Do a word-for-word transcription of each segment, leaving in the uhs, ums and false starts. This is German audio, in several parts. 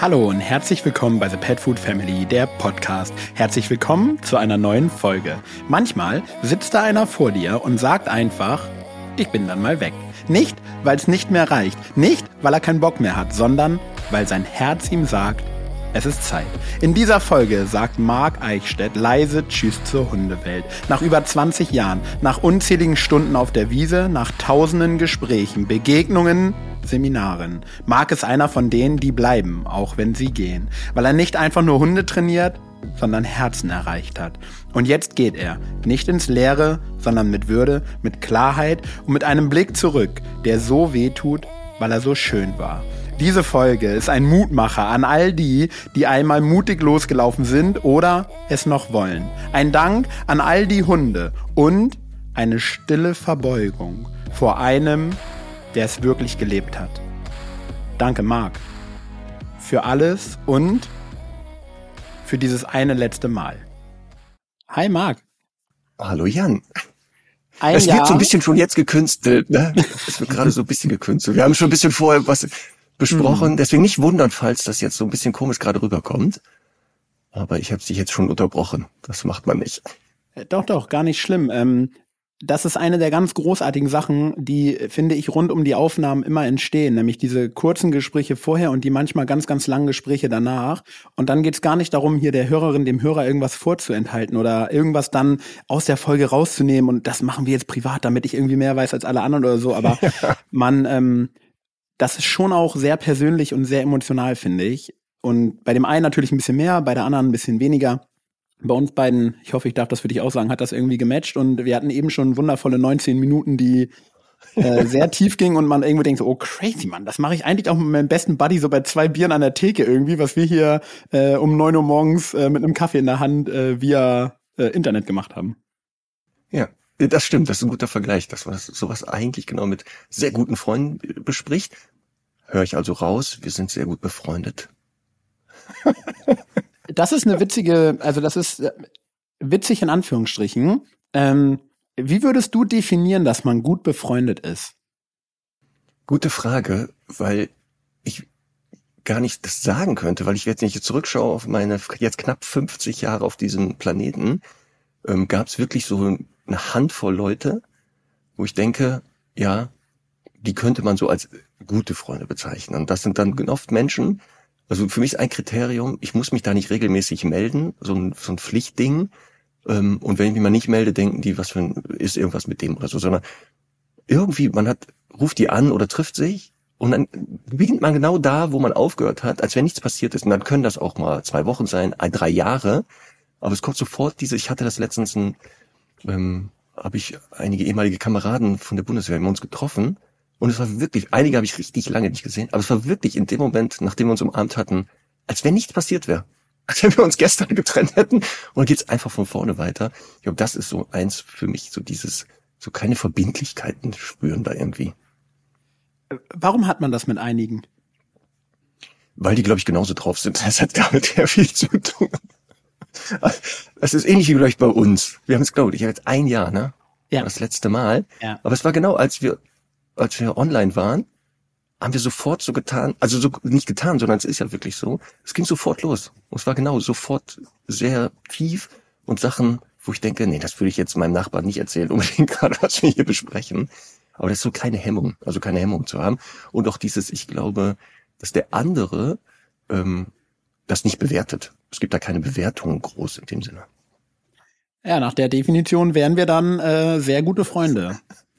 Hallo und herzlich willkommen bei The Pet Food Family, der Podcast. Herzlich willkommen zu einer neuen Folge. Manchmal sitzt da einer vor dir und sagt einfach, ich bin dann mal weg. Nicht, weil es nicht mehr reicht, nicht, weil er keinen Bock mehr hat, sondern weil sein Herz ihm sagt, es ist Zeit. In dieser Folge sagt Marc Eichstädt leise Tschüss zur Hundewelt. Nach über zwanzig Jahren, nach unzähligen Stunden auf der Wiese, nach tausenden Gesprächen, Begegnungen, Seminaren. Marc ist einer von denen, die bleiben, auch wenn sie gehen. Weil er nicht einfach nur Hunde trainiert, sondern Herzen erreicht hat. Und jetzt geht er, nicht ins Leere, sondern mit Würde, mit Klarheit und mit einem Blick zurück, der so weh tut, weil er so schön war. Diese Folge ist ein Mutmacher an all die, die einmal mutig losgelaufen sind oder es noch wollen. Ein Dank an all die Hunde und eine stille Verbeugung vor einem, der es wirklich gelebt hat. Danke, Marc, für alles und für dieses eine letzte Mal. Hi, Marc. Hallo, Jan. Ein es Jahr. wird so ein bisschen schon jetzt gekünstelt, ne? Es wird gerade so ein bisschen gekünstelt. Wir haben schon ein bisschen vorher was besprochen, mhm. Deswegen nicht wundern, falls das jetzt so ein bisschen komisch gerade rüberkommt. Aber ich habe dich jetzt schon unterbrochen. Das macht man nicht. Doch, doch, gar nicht schlimm. Ähm, das ist eine der ganz großartigen Sachen, die, finde ich, rund um die Aufnahmen immer entstehen. Nämlich diese kurzen Gespräche vorher und die manchmal ganz, ganz langen Gespräche danach. Und dann geht's gar nicht darum, hier der Hörerin, dem Hörer irgendwas vorzuenthalten oder irgendwas dann aus der Folge rauszunehmen. Und das machen wir jetzt privat, damit ich irgendwie mehr weiß als alle anderen oder so. Aber ja. man, ähm, das ist schon auch sehr persönlich und sehr emotional, finde ich. Und bei dem einen natürlich ein bisschen mehr, bei der anderen ein bisschen weniger. Bei uns beiden, ich hoffe, ich darf das für dich auch sagen, hat das irgendwie gematcht und wir hatten eben schon wundervolle neunzehn Minuten, die äh, sehr tief gingen und man irgendwie denkt so, oh crazy, Mann, das mache ich eigentlich auch mit meinem besten Buddy so bei zwei Bieren an der Theke irgendwie, was wir hier äh, um neun Uhr morgens äh, mit einem Kaffee in der Hand äh, via äh, Internet gemacht haben. Ja, das stimmt, das ist ein guter Vergleich, dass man das, sowas eigentlich genau mit sehr guten Freunden bespricht. Höre ich also raus, wir sind sehr gut befreundet. Das ist eine witzige, also das ist witzig in Anführungsstrichen. Ähm, wie würdest du definieren, dass man gut befreundet ist? Gute Frage, weil ich gar nicht das sagen könnte, weil ich jetzt nicht zurückschaue auf meine jetzt knapp fünfzig Jahre auf diesem Planeten, ähm, gab es wirklich so eine Handvoll Leute, wo ich denke, ja, die könnte man so als gute Freunde bezeichnen. Und das sind dann oft Menschen. Also für mich ist ein Kriterium, ich muss mich da nicht regelmäßig melden, so ein, so ein Pflichtding. Und wenn ich mich mal nicht melde, denken die, was für ein, ist irgendwas mit dem oder so, sondern irgendwie, man hat, ruft die an oder trifft sich und dann beginnt man genau da, wo man aufgehört hat, als wenn nichts passiert ist. Und dann können das auch mal zwei Wochen sein, ein, drei Jahre. Aber es kommt sofort diese, ich hatte das letztens, ein, ähm, habe ich einige ehemalige Kameraden von der Bundeswehr, wir haben uns getroffen. Und es war wirklich, einige habe ich richtig lange nicht gesehen, aber es war wirklich in dem Moment, nachdem wir uns umarmt hatten, als wenn nichts passiert wäre. Als wenn wir uns gestern getrennt hätten. Und dann geht's einfach von vorne weiter. Ich glaube, das ist so eins für mich, so dieses, so keine Verbindlichkeiten spüren da irgendwie. Warum hat man das mit einigen? Weil die, glaube ich, genauso drauf sind. Das hat damit sehr viel zu tun. Das ist ähnlich wie vielleicht bei uns. Wir haben es, glaube ich, jetzt ein Jahr, ne? Ja. Das letzte Mal. Ja. Aber es war genau, als wir als wir online waren, haben wir sofort so getan, also so nicht getan, sondern es ist ja wirklich so, es ging sofort los. Und es war genau sofort sehr tief und Sachen, wo ich denke, nee, das würde ich jetzt meinem Nachbarn nicht erzählen, unbedingt gerade, was wir hier besprechen. Aber das ist so keine Hemmung, also keine Hemmung zu haben. Und auch dieses, ich glaube, dass der andere ähm, das nicht bewertet. Es gibt da keine Bewertung groß in dem Sinne. Ja, nach der Definition wären wir dann äh, sehr gute Freunde.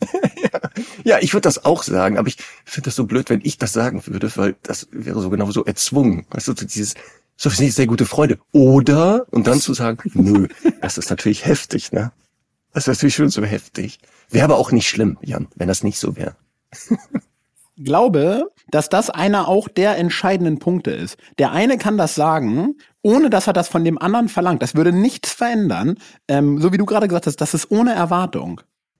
Ja, ich würde das auch sagen, aber ich finde das so blöd, wenn ich das sagen würde, weil das wäre so genau so erzwungen. Weißt du, dieses, so, wir sind sehr gute Freunde. Oder, und dann zu sagen, nö, das ist natürlich heftig, ne? Das ist natürlich schon so heftig. Wäre aber auch nicht schlimm, Jan, wenn das nicht so wäre. Ich glaube, dass das einer auch der entscheidenden Punkte ist. Der eine kann das sagen, ohne dass er das von dem anderen verlangt. Das würde nichts verändern. Ähm, so wie du gerade gesagt hast, das ist ohne Erwartung.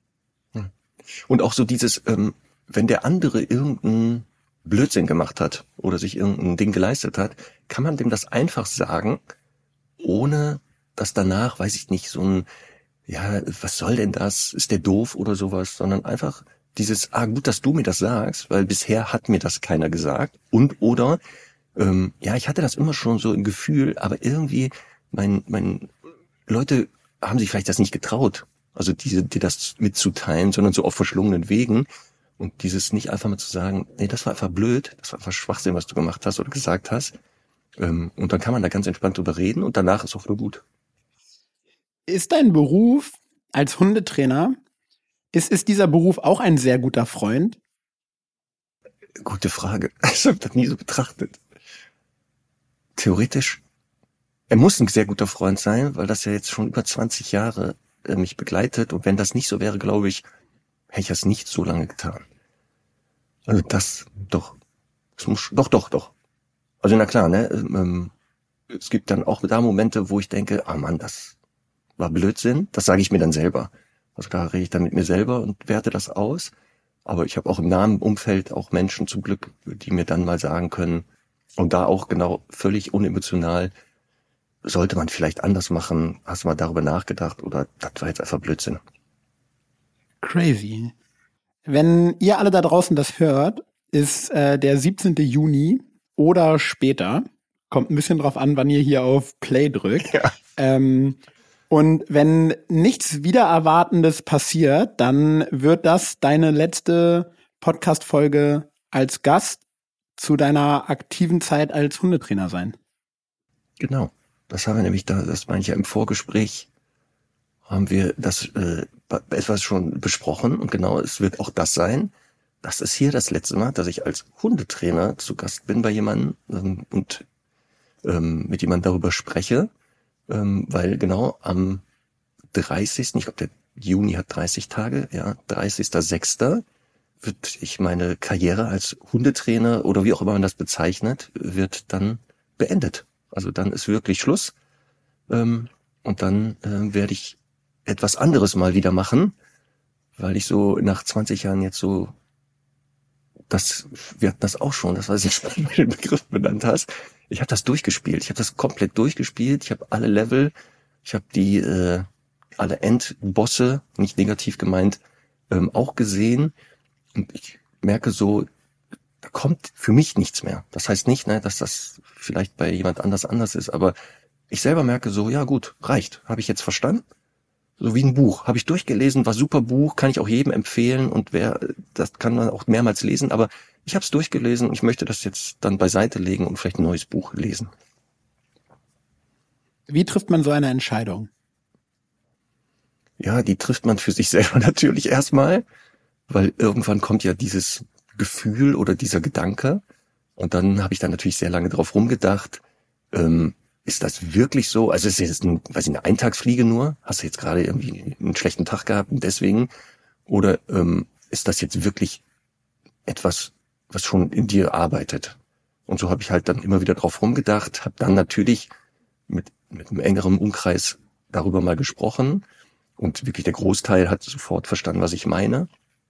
Und auch so dieses, ähm, wenn der andere irgendeinen Blödsinn gemacht hat oder sich irgendein Ding geleistet hat, kann man dem das einfach sagen, ohne dass danach, weiß ich nicht, so ein, ja, was soll denn das? Ist der doof oder sowas? Sondern einfach dieses, ah, gut, dass du mir das sagst, weil bisher hat mir das keiner gesagt. Und oder Ähm, ja, ich hatte das immer schon so im Gefühl, aber irgendwie, mein, mein, Leute haben sich vielleicht das nicht getraut, also diese, dir das mitzuteilen, sondern so auf verschlungenen Wegen. Und dieses nicht einfach mal zu sagen, nee, das war einfach blöd, das war einfach Schwachsinn, was du gemacht hast oder gesagt hast. Ähm, und dann kann man da ganz entspannt drüber reden und danach ist auch nur gut. Ist dein Beruf als Hundetrainer, ist, ist dieser Beruf auch ein sehr guter Freund? Gute Frage. Ich habe das nie so betrachtet. Theoretisch, er muss ein sehr guter Freund sein, weil das ja jetzt schon über zwanzig Jahre äh, mich begleitet. Und wenn das nicht so wäre, glaube ich, hätte ich das nicht so lange getan. Also das, doch. Es muss, doch, doch, doch. Also na klar, ne, ähm, es gibt dann auch da Momente, wo ich denke, ah Mann, das war Blödsinn. Das sage ich mir dann selber. Also da rede ich dann mit mir selber und werte das aus. Aber ich habe auch im nahen Umfeld auch Menschen zum Glück, die mir dann mal sagen können, und da auch genau völlig unemotional, sollte man vielleicht anders machen, hast du mal darüber nachgedacht oder das war jetzt einfach Blödsinn. Crazy. Wenn ihr alle da draußen das hört, ist äh, der siebzehnten Juni oder später. Kommt ein bisschen drauf an, wann ihr hier auf Play drückt. Ja. Ähm, und wenn nichts Wiedererwartendes passiert, dann wird das deine letzte Podcast-Folge als Gast zu deiner aktiven Zeit als Hundetrainer sein. Genau. Das haben wir nämlich da, das meine ich ja im Vorgespräch, haben wir das äh, etwas schon besprochen und genau, es wird auch das sein. Das ist hier das letzte Mal, dass ich als Hundetrainer zu Gast bin bei jemandem ähm, und ähm, mit jemandem darüber spreche, ähm, weil genau am dreißigsten ich glaube der Juni hat dreißig Tage, ja, dreißigster sechster wird ich meine Karriere als Hundetrainer oder wie auch immer man das bezeichnet, wird dann beendet. Also dann ist wirklich Schluss ähm, und dann äh, werde ich etwas anderes mal wieder machen, weil ich so nach zwanzig Jahren jetzt so, das, wir hatten das auch schon, das weiß ich, wenn du den Begriff benannt hast. Ich habe das durchgespielt, ich habe das komplett durchgespielt, ich habe alle Level, ich habe die äh, alle Endbosse, nicht negativ gemeint, ähm, auch gesehen und ich merke so, da kommt für mich nichts mehr. Das heißt nicht, ne, dass das vielleicht bei jemand anders anders ist, aber ich selber merke so, ja gut, reicht, habe ich jetzt verstanden. So wie ein Buch. Habe ich durchgelesen, war super Buch, kann ich auch jedem empfehlen und wer, das kann man auch mehrmals lesen, aber ich habe es durchgelesen und ich möchte das jetzt dann beiseite legen und vielleicht ein neues Buch lesen. Wie trifft man so eine Entscheidung? Ja, die trifft man für sich selber natürlich erstmal, weil irgendwann kommt ja dieses Gefühl oder dieser Gedanke und dann habe ich dann natürlich sehr lange drauf rumgedacht, ähm, ist das wirklich so? Also es ist jetzt ein, weiß ich, eine Eintagsfliege nur? Hast du jetzt gerade irgendwie einen schlechten Tag gehabt und deswegen? Oder ähm, ist das jetzt wirklich etwas, was schon in dir arbeitet? Und so habe ich halt dann immer wieder drauf rumgedacht, habe dann natürlich mit, mit einem engeren Umkreis darüber mal gesprochen und wirklich der Großteil hat sofort verstanden, was ich meine.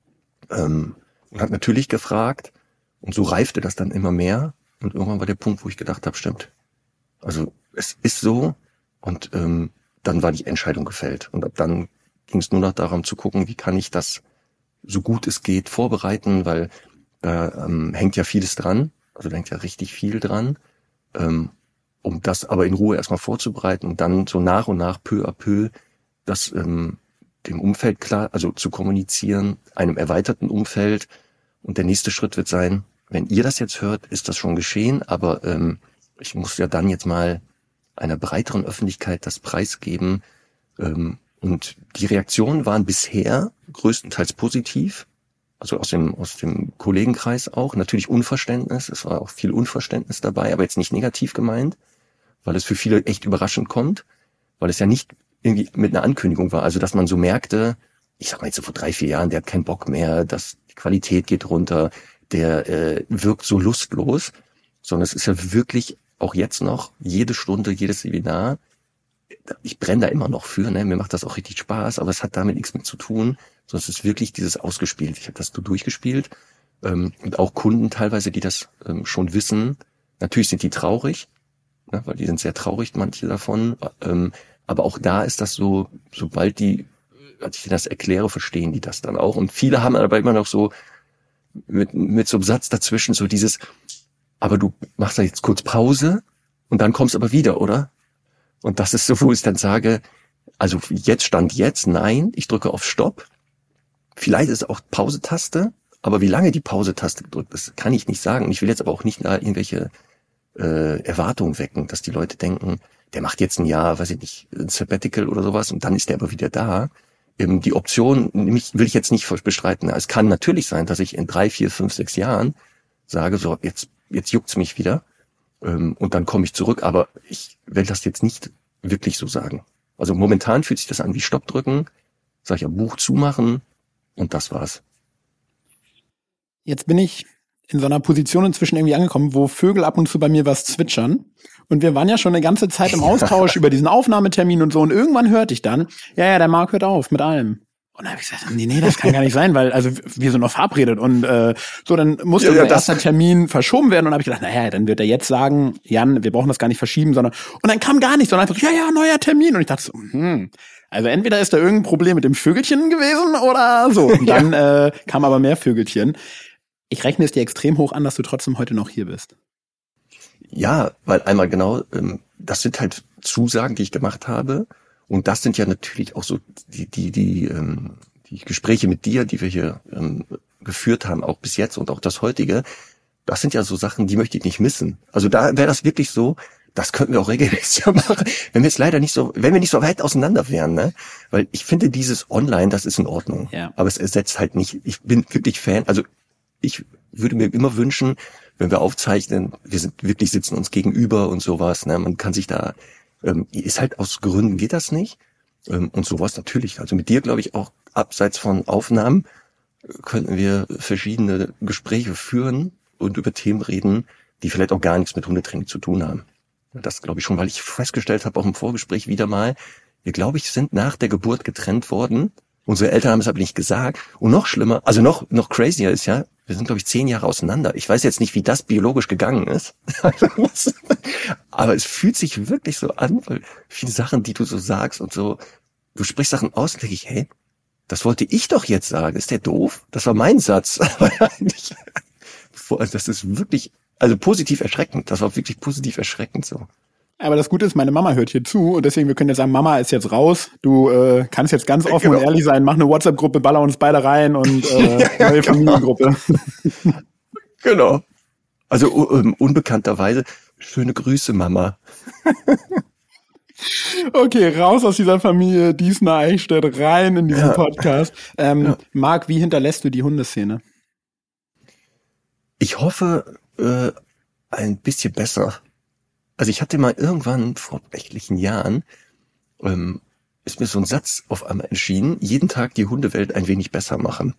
Ähm, und hat natürlich gefragt und so reifte das dann immer mehr und irgendwann war der Punkt, wo ich gedacht habe, stimmt. Also es ist so und ähm, dann war die Entscheidung gefällt. Und ab dann ging es nur noch darum zu gucken, wie kann ich das so gut es geht vorbereiten, weil da ähm, hängt ja vieles dran, also da hängt ja richtig viel dran, ähm, um das aber in Ruhe erstmal vorzubereiten und dann so nach und nach peu à peu das ähm, dem Umfeld klar, also zu kommunizieren, einem erweiterten Umfeld. Und der nächste Schritt wird sein, wenn ihr das jetzt hört, ist das schon geschehen, aber ähm, ich muss ja dann jetzt mal einer breiteren Öffentlichkeit das preisgeben. Ähm, und die Reaktionen waren bisher größtenteils positiv. Also aus dem, aus dem Kollegenkreis auch. Natürlich Unverständnis. Es war auch viel Unverständnis dabei, aber jetzt nicht negativ gemeint, weil es für viele echt überraschend kommt, weil es ja nicht irgendwie mit einer Ankündigung war. Also, dass man so merkte, ich sag mal jetzt so vor drei, vier Jahren, der hat keinen Bock mehr, dass die Qualität geht runter, der äh, wirkt so lustlos, sondern es ist ja wirklich auch jetzt noch jede Stunde, jedes Seminar. Ich brenne da immer noch für, ne? Mir macht das auch richtig Spaß, aber es hat damit nichts mit zu tun, sondern es ist wirklich dieses ausgespielt. Ich habe das so durchgespielt ähm, und auch Kunden teilweise, die das ähm, schon wissen. Natürlich sind die traurig, ne? Weil die sind sehr traurig, manche davon. Ähm, aber auch da ist das so, sobald die, als ich das erkläre, verstehen die das dann auch. Und viele haben aber immer noch so mit, mit so einem Satz dazwischen so dieses, aber du machst da jetzt kurz Pause und dann kommst aber wieder, oder? Und das ist so, wo ich dann sage, also jetzt stand jetzt, nein, ich drücke auf Stopp. Vielleicht ist es auch Pause-Taste, aber wie lange die Pause-Taste gedrückt ist, kann ich nicht sagen. Und ich will jetzt aber auch nicht irgendwelche äh, Erwartungen wecken, dass die Leute denken, der macht jetzt ein Jahr, weiß ich nicht, ein Sabbatical oder sowas und dann ist der aber wieder da. Ähm, die Option nämlich will ich jetzt nicht bestreiten. Es kann natürlich sein, dass ich in drei, vier, fünf, sechs Jahren sage, so jetzt jetzt juckt's mich wieder ähm, und dann komme ich zurück. Aber ich will das jetzt nicht wirklich so sagen. Also momentan fühlt sich das an wie Stopp drücken, sag ich ja, Buch zumachen und das war's. Jetzt bin ich in so einer Position inzwischen irgendwie angekommen, wo Vögel ab und zu bei mir was zwitschern. Und wir waren ja schon eine ganze Zeit im Austausch über diesen Aufnahmetermin und so. Und irgendwann hörte ich dann, ja, ja, der Marc hört auf mit allem. Und dann habe ich gesagt, nee, nee, das kann gar nicht sein, weil also wir sind noch verabredet. Und äh, so, dann musste ja, ja, unser erster Termin verschoben werden. Und dann habe ich gedacht, naja, dann wird er jetzt sagen, Jan, wir brauchen das gar nicht verschieben, sondern und dann kam gar nichts, sondern einfach, ja, ja, neuer Termin. Und ich dachte so, hm, also entweder ist da irgendein Problem mit dem Vögelchen gewesen oder so. Und dann ja. äh, kam aber mehr Vögelchen. Ich rechne es dir extrem hoch an, dass du trotzdem heute noch hier bist. Ja, weil einmal genau, ähm, das sind halt Zusagen, die ich gemacht habe. Und das sind ja natürlich auch so die die die ähm, die Gespräche mit dir, die wir hier ähm, geführt haben, auch bis jetzt und auch das heutige. Das sind ja so Sachen, die möchte ich nicht missen. Also da wäre das wirklich so, das könnten wir auch regelmäßig machen, wenn wir jetzt leider nicht so, wenn wir nicht so weit auseinander wären, ne? Weil ich finde dieses Online, das ist in Ordnung. Ja. Aber es ersetzt halt nicht. Ich bin wirklich Fan. Also ich würde mir immer wünschen, wenn wir aufzeichnen, wir sind wirklich sitzen uns gegenüber und sowas. Ne? Man kann sich da ähm, ist halt aus Gründen geht das nicht ähm, und sowas natürlich. Also mit dir glaube ich auch abseits von Aufnahmen könnten wir verschiedene Gespräche führen und über Themen reden, die vielleicht auch gar nichts mit Hundetraining zu tun haben. Das glaube ich schon, weil ich festgestellt habe auch im Vorgespräch wieder mal, wir glaube ich sind nach der Geburt getrennt worden. Unsere Eltern haben es aber nicht gesagt. Und noch schlimmer, also noch noch crazier ist ja, wir sind glaube ich zehn Jahre auseinander. Ich weiß jetzt nicht, wie das biologisch gegangen ist. Aber es fühlt sich wirklich so an, weil viele Sachen, die du so sagst und so, du sprichst Sachen aus und denke ich, hey, das wollte ich doch jetzt sagen. Ist der doof? Das war mein Satz. Das ist wirklich, also positiv erschreckend. Das war wirklich positiv erschreckend so. Aber das Gute ist, meine Mama hört hier zu und deswegen, wir können jetzt sagen, Mama ist jetzt raus. Du äh, kannst jetzt ganz offen genau. und ehrlich sein. Mach eine WhatsApp-Gruppe, baller uns beide rein und äh, neue genau. Familiengruppe. Genau. Also um, unbekannterweise, schöne Grüße, Mama. Okay, raus aus dieser Familie Diesner-Eichstätt, rein in diesen ja. Podcast. Ähm, ja. Marc, wie hinterlässt du die Hundeszene? Ich hoffe, äh, ein bisschen besser. Also ich hatte mal irgendwann vor etlichen Jahren, ähm, ist mir so ein Satz auf einmal entschieden, jeden Tag die Hundewelt ein wenig besser machen.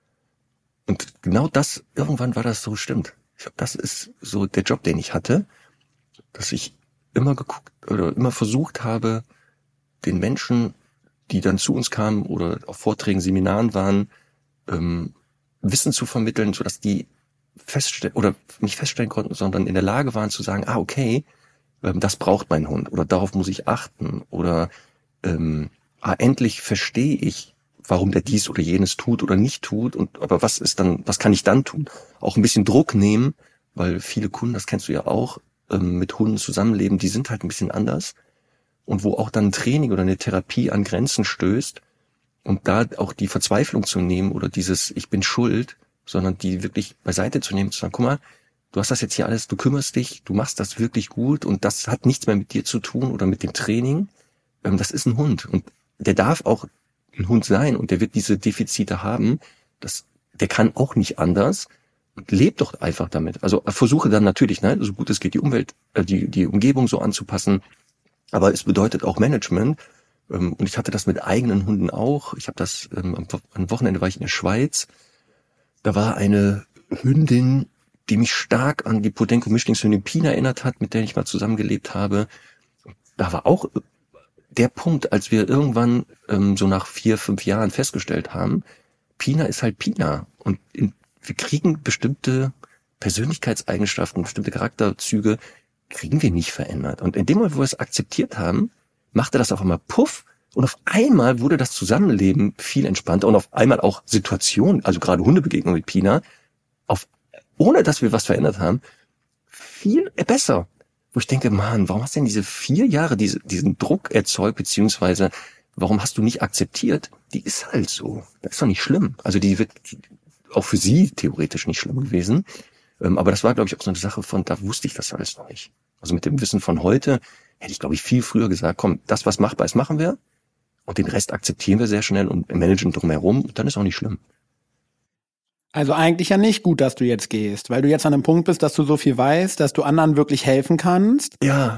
Und genau das, irgendwann war das so, stimmt. Ich glaube, das ist so der Job, den ich hatte, dass ich immer geguckt oder immer versucht habe, den Menschen, die dann zu uns kamen oder auf Vorträgen, Seminaren waren, ähm, Wissen zu vermitteln, sodass die feststellen oder nicht feststellen konnten, sondern in der Lage waren zu sagen, ah, okay, ähm, das braucht mein Hund oder darauf muss ich achten oder ähm, ah, endlich verstehe ich, warum der dies oder jenes tut oder nicht tut und aber was ist dann, was kann ich dann tun? Auch ein bisschen Druck nehmen, weil viele Kunden, das kennst du ja auch, ähm, mit Hunden zusammenleben, die sind halt ein bisschen anders und wo auch dann ein Training oder eine Therapie an Grenzen stößt und da auch die Verzweiflung zu nehmen oder dieses Ich bin schuld, sondern die wirklich beiseite zu nehmen, zu sagen, guck mal, du hast das jetzt hier alles, du kümmerst dich, du machst das wirklich gut und das hat nichts mehr mit dir zu tun oder mit dem Training. Ähm, das ist ein Hund und der darf auch ein Hund sein und der wird diese Defizite haben. Das, der kann auch nicht anders und lebt doch einfach damit. Also versuche dann natürlich, ne, so gut es geht, die Umwelt, äh, die die Umgebung so anzupassen. Aber es bedeutet auch Management. Ähm, und ich hatte das mit eigenen Hunden auch. Ich habe das ähm, am, am Wochenende war ich in der Schweiz. Da war eine Hündin, die mich stark an die Podenco-Mischlingshündin Pina erinnert hat, mit der ich mal zusammengelebt habe. Da war auch der Punkt, als wir irgendwann ähm, so nach vier, fünf Jahren festgestellt haben, Pina ist halt Pina. Und in, wir kriegen bestimmte Persönlichkeitseigenschaften, bestimmte Charakterzüge, kriegen wir nicht verändert. Und in dem Moment, wo wir es akzeptiert haben, machte das auf einmal Puff. Und auf einmal wurde das Zusammenleben viel entspannter und auf einmal auch Situationen, also gerade Hundebegegnungen mit Pina, auf, ohne dass wir was verändert haben, viel besser. Wo ich denke, Mann, warum hast du denn diese vier Jahre diese, diesen Druck erzeugt, beziehungsweise warum hast du nicht akzeptiert? Die ist halt so. Das ist doch nicht schlimm. Also die wird die, auch für sie theoretisch nicht schlimm gewesen. Ähm, aber das war, glaube ich, auch so eine Sache von, da wusste ich das alles noch nicht. Also mit dem Wissen von heute hätte ich, glaube ich, viel früher gesagt, komm, das, was machbar ist, machen wir. Und den Rest akzeptieren wir sehr schnell und managen drumherum. Und dann ist auch nicht schlimm. Also eigentlich ja nicht gut, dass du jetzt gehst, weil du jetzt an einem Punkt bist, dass du so viel weißt, dass du anderen wirklich helfen kannst. Ja.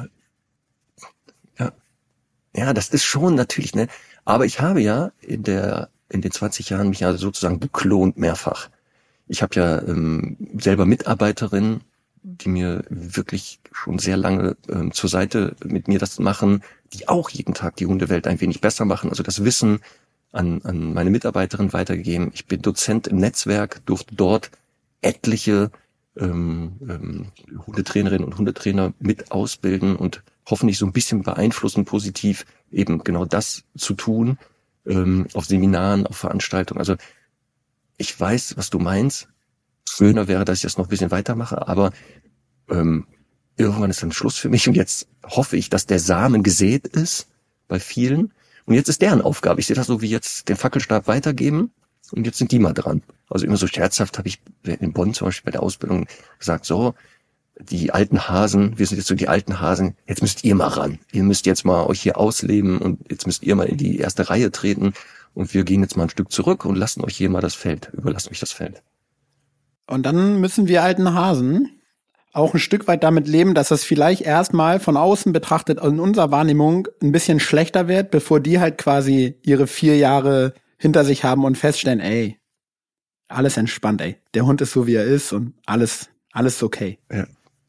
Ja. Ja, das ist schon natürlich, ne. Aber ich habe ja in der, in den zwanzig Jahren mich ja sozusagen geklont mehrfach. Ich habe ja ähm, selber Mitarbeiterinnen, die mir wirklich schon sehr lange ähm, zur Seite mit mir das machen, die auch jeden Tag die Hundewelt ein wenig besser machen. Also das Wissen an, an meine Mitarbeiterin weitergegeben. Ich bin Dozent im Netzwerk, durfte dort etliche ähm, ähm, Hundetrainerinnen und Hundetrainer mit ausbilden und hoffentlich so ein bisschen beeinflussen, positiv eben genau das zu tun, ähm, auf Seminaren, auf Veranstaltungen. Also ich weiß, was du meinst. Schöner wäre, dass ich das noch ein bisschen weitermache, aber ähm, irgendwann ist dann Schluss für mich und jetzt hoffe ich, dass der Samen gesät ist bei vielen. Und jetzt ist deren Aufgabe. Ich sehe das so wie jetzt den Fackelstab weitergeben und jetzt sind die mal dran. Also immer so scherzhaft habe ich in Bonn zum Beispiel bei der Ausbildung gesagt, so, die alten Hasen, wir sind jetzt so die alten Hasen, jetzt müsst ihr mal ran. Ihr müsst jetzt mal euch hier ausleben und jetzt müsst ihr mal in die erste Reihe treten und wir gehen jetzt mal ein Stück zurück und lassen euch hier mal das Feld, überlassen euch das Feld. Und dann müssen wir alten Hasen auch ein Stück weit damit leben, dass es vielleicht erstmal von außen betrachtet in unserer Wahrnehmung ein bisschen schlechter wird, bevor die halt quasi ihre vier Jahre hinter sich haben und feststellen, ey, alles entspannt, ey. Der Hund ist so, wie er ist und alles, alles okay. Ja.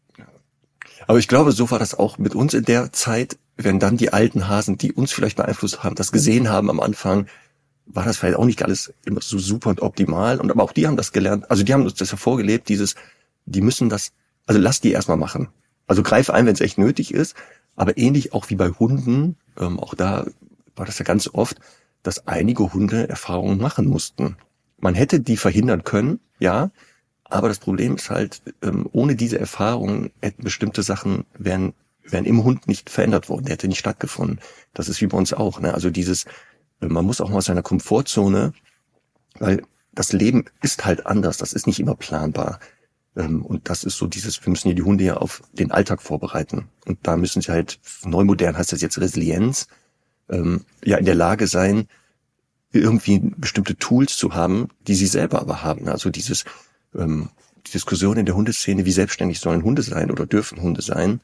Aber ich glaube, so war das auch mit uns in der Zeit, wenn dann die alten Hasen, die uns vielleicht beeinflusst haben, das gesehen haben am Anfang, war das vielleicht auch nicht alles immer so super und optimal. Und aber auch die haben das gelernt, also die haben uns das hervorgelebt, dieses, die müssen das, also lass die erstmal machen. Also greif ein, wenn es echt nötig ist. Aber ähnlich auch wie bei Hunden, ähm, auch da war das ja ganz oft, dass einige Hunde Erfahrungen machen mussten. Man hätte die verhindern können, ja, aber das Problem ist halt, ähm, ohne diese Erfahrungen hätten bestimmte Sachen, wären, wären im Hund nicht verändert worden, der hätte nicht stattgefunden. Das ist wie bei uns auch, ne? Also dieses, man muss auch mal aus seiner Komfortzone, weil das Leben ist halt anders, das ist nicht immer planbar. Und das ist so dieses, wir müssen hier die Hunde ja auf den Alltag vorbereiten. Und da müssen sie halt, neu modern heißt das jetzt Resilienz, ähm, ja in der Lage sein, irgendwie bestimmte Tools zu haben, die sie selber aber haben. Also dieses, ähm, die Diskussion in der Hundeszene, wie selbstständig sollen Hunde sein oder dürfen Hunde sein.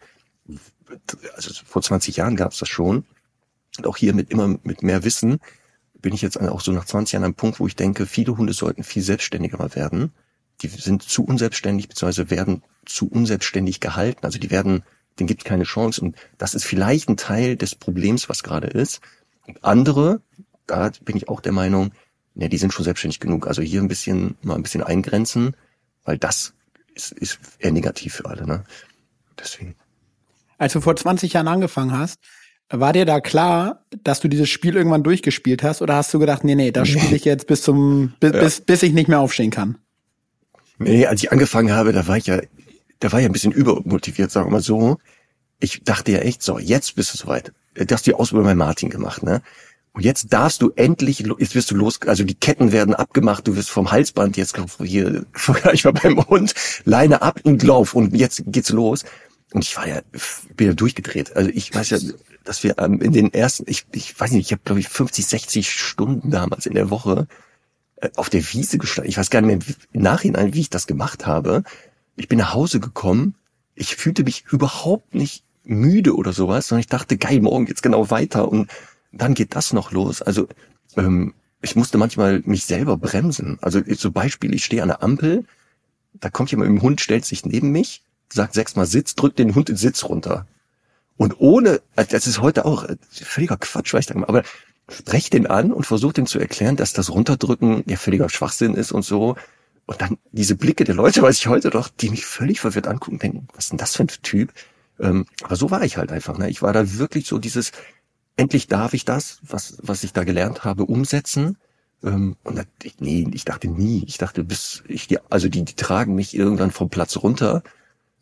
Also vor zwanzig Jahren gab es das schon. Und auch hier mit immer mit mehr Wissen bin ich jetzt auch so nach zwanzig Jahren am Punkt, wo ich denke, viele Hunde sollten viel selbstständiger werden. Die sind zu unselbstständig, beziehungsweise werden zu unselbstständig gehalten. Also die werden, denen gibt keine Chance. Und das ist vielleicht ein Teil des Problems, was gerade ist. Und andere, da bin ich auch der Meinung, ja, die sind schon selbstständig genug. Also hier ein bisschen, mal ein bisschen eingrenzen, weil das ist, ist eher negativ für alle, ne? Deswegen. Als du vor zwanzig Jahren angefangen hast, war dir da klar, dass du dieses Spiel irgendwann durchgespielt hast? Oder hast du gedacht, nee, nee, das spiele ich jetzt bis zum, bis, ja. bis, bis ich nicht mehr aufstehen kann? Nee, als ich angefangen habe, da war ich ja, da war ich ein bisschen übermotiviert, sagen wir mal so. Ich dachte ja echt, so, jetzt bist du soweit. Du hast die Ausbildung bei Martin gemacht, ne? Und jetzt darfst du endlich, jetzt wirst du los, also die Ketten werden abgemacht, du wirst vom Halsband jetzt hier, ich war beim Hund, Leine ab und Lauf und jetzt geht's los. Und ich war ja, bin ja durchgedreht. Also ich weiß ja, dass wir in den ersten, ich, ich weiß nicht, ich habe glaube ich fünfzig, sechzig Stunden damals in der Woche auf der Wiese gestanden. Ich weiß gar nicht mehr im Nachhinein, wie ich das gemacht habe. Ich bin nach Hause gekommen. Ich fühlte mich überhaupt nicht müde oder sowas, sondern ich dachte, geil, morgen geht's genau weiter und dann geht das noch los. Also ähm, ich musste manchmal mich selber bremsen. Also zum Beispiel, ich stehe an der Ampel, da kommt jemand mit dem Hund, stellt sich neben mich, sagt sechsmal Sitz, drückt den Hund den Sitz runter. Und ohne, das ist heute auch völliger Quatsch, weiß ich nicht, aber sprech den an und versucht ihm zu erklären, dass das Runterdrücken ja völliger Schwachsinn ist und so. Und dann diese Blicke der Leute, weiß ich heute doch, die mich völlig verwirrt angucken und denken, was ist denn das für ein Typ? Ähm, aber so war ich halt einfach. Ne? Ich war da wirklich so dieses, endlich darf ich das, was was ich da gelernt habe, umsetzen. Ähm, und das, ich, nee, ich dachte nie. Ich dachte, bis ich die, also die, die tragen mich irgendwann vom Platz runter.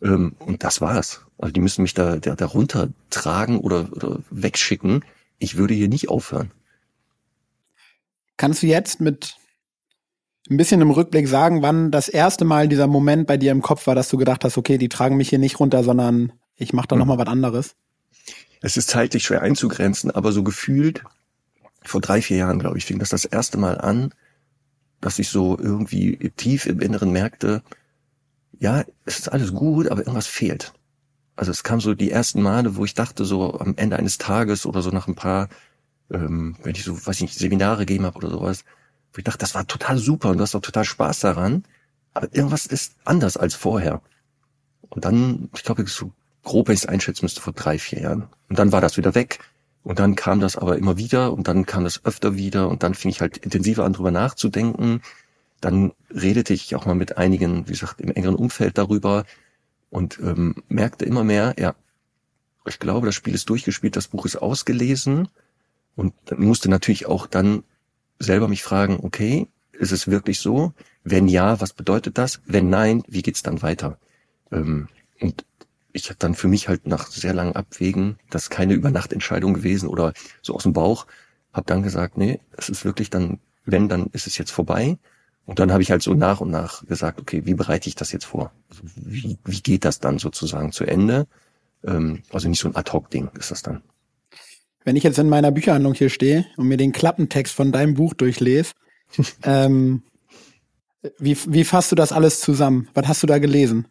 Ähm, und das war's. Also die müssen mich da, da, da runtertragen oder, oder wegschicken. Ich würde hier nicht aufhören. Kannst du jetzt mit ein bisschen im Rückblick sagen, wann das erste Mal dieser Moment bei dir im Kopf war, dass du gedacht hast, okay, die tragen mich hier nicht runter, sondern ich mache da Mhm. nochmal was anderes? Es ist zeitlich schwer einzugrenzen, aber so gefühlt vor drei, vier Jahren, glaube ich, fing das das erste Mal an, dass ich so irgendwie tief im Inneren merkte, ja, es ist alles gut, aber irgendwas fehlt. Also es kam so die ersten Male, wo ich dachte, so am Ende eines Tages oder so nach ein paar, ähm, wenn ich so, weiß ich nicht, Seminare gegeben habe oder sowas, wo ich dachte, das war total super und du hast auch total Spaß daran, aber irgendwas ist anders als vorher. Und dann, ich glaube, so grob, wenn ich es einschätzen müsste, vor drei, vier Jahren. Und dann war das wieder weg. Und dann kam das aber immer wieder und dann kam das öfter wieder und dann fing ich halt intensiver an, drüber nachzudenken. Dann redete ich auch mal mit einigen, wie gesagt, im engeren Umfeld darüber und ähm, merkte immer mehr, ja, ich glaube, das Spiel ist durchgespielt, das Buch ist ausgelesen und dann musste natürlich auch dann selber mich fragen, okay, ist es wirklich so? Wenn ja, was bedeutet das? Wenn nein, wie geht's dann weiter? Ähm, und ich habe dann für mich halt nach sehr langem Abwägen, das ist keine Übernachtentscheidung gewesen oder so aus dem Bauch, habe dann gesagt, nee, es ist wirklich dann, wenn, dann ist es jetzt vorbei. Und dann habe ich halt so nach und nach gesagt, okay, wie bereite ich das jetzt vor? Also wie, wie geht das dann sozusagen zu Ende? Ähm, also nicht so ein Ad-Hoc-Ding ist das dann. Wenn ich jetzt in meiner Bücherhandlung hier stehe und mir den Klappentext von deinem Buch durchlese, ähm, wie, wie fasst du das alles zusammen? Was hast du da gelesen?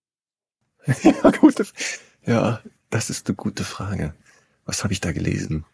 Ja, gute, ja, das ist eine gute Frage. Was habe ich da gelesen?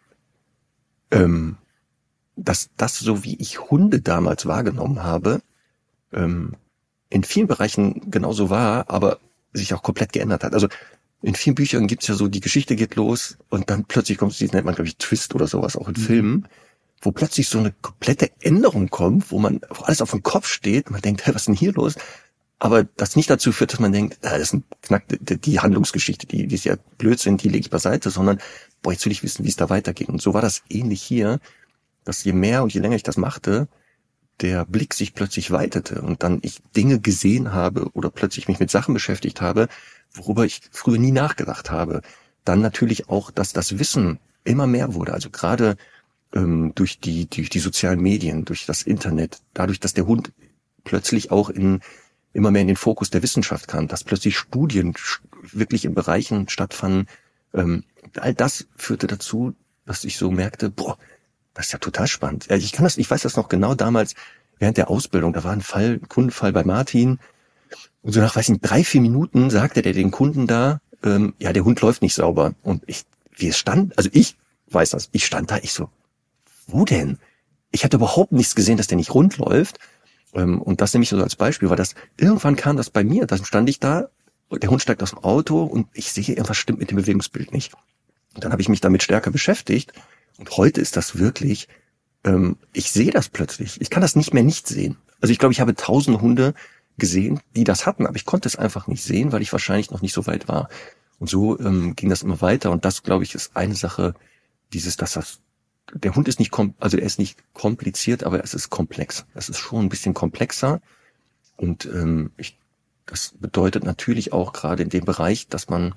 Ähm, dass das, so wie ich Hunde damals wahrgenommen habe, ähm, in vielen Bereichen genauso war, aber sich auch komplett geändert hat. Also in vielen Büchern gibt's ja so, die Geschichte geht los und dann plötzlich kommt, das nennt man, glaube ich, Twist oder sowas, auch in Mhm. Filmen, wo plötzlich so eine komplette Änderung kommt, wo man, wo alles auf den Kopf steht, man denkt, hey, was ist denn hier los? Aber das nicht dazu führt, dass man denkt, ah, das ist ein Knack, die, die Handlungsgeschichte, die, die ist ja Blödsinn, die lege ich beiseite, sondern, boah, jetzt will ich wissen, wie es da weitergeht. Und so war das ähnlich hier, dass je mehr und je länger ich das machte, der Blick sich plötzlich weitete und dann ich Dinge gesehen habe oder plötzlich mich mit Sachen beschäftigt habe, worüber ich früher nie nachgedacht habe. Dann natürlich auch, dass das Wissen immer mehr wurde. Also gerade ähm, durch die durch die sozialen Medien, durch das Internet, dadurch, dass der Hund plötzlich auch in immer mehr in den Fokus der Wissenschaft kam, dass plötzlich Studien wirklich in Bereichen stattfanden. Ähm, all das führte dazu, dass ich so merkte, boah, das ist ja total spannend. Ja, ich kann das, ich weiß das noch genau damals während der Ausbildung. Da war ein Fall, ein Kundenfall bei Martin. Und so nach, weiß nicht, drei, vier Minuten sagte der den Kunden da, ähm, ja, der Hund läuft nicht sauber. Und ich, wir standen, also ich weiß das, ich stand da, ich so, wo denn? Ich hatte überhaupt nichts gesehen, dass der nicht rund läuft. Ähm, und das nehme ich so als Beispiel, weil das, irgendwann kam das bei mir, dann stand ich da, der Hund steigt aus dem Auto und ich sehe, irgendwas stimmt mit dem Bewegungsbild nicht. Und dann habe ich mich damit stärker beschäftigt. Und heute ist das wirklich, ähm, ich sehe das plötzlich. Ich kann das nicht mehr nicht sehen. Also ich glaube, ich habe tausend Hunde gesehen, die das hatten, aber ich konnte es einfach nicht sehen, weil ich wahrscheinlich noch nicht so weit war. Und so ähm, ging das immer weiter. Und das, glaube ich, ist eine Sache, dieses, dass das, der Hund ist nicht, kom- also er ist nicht kompliziert, aber es ist komplex. Es ist schon ein bisschen komplexer. Und ähm, ich, das bedeutet natürlich auch gerade in dem Bereich, dass man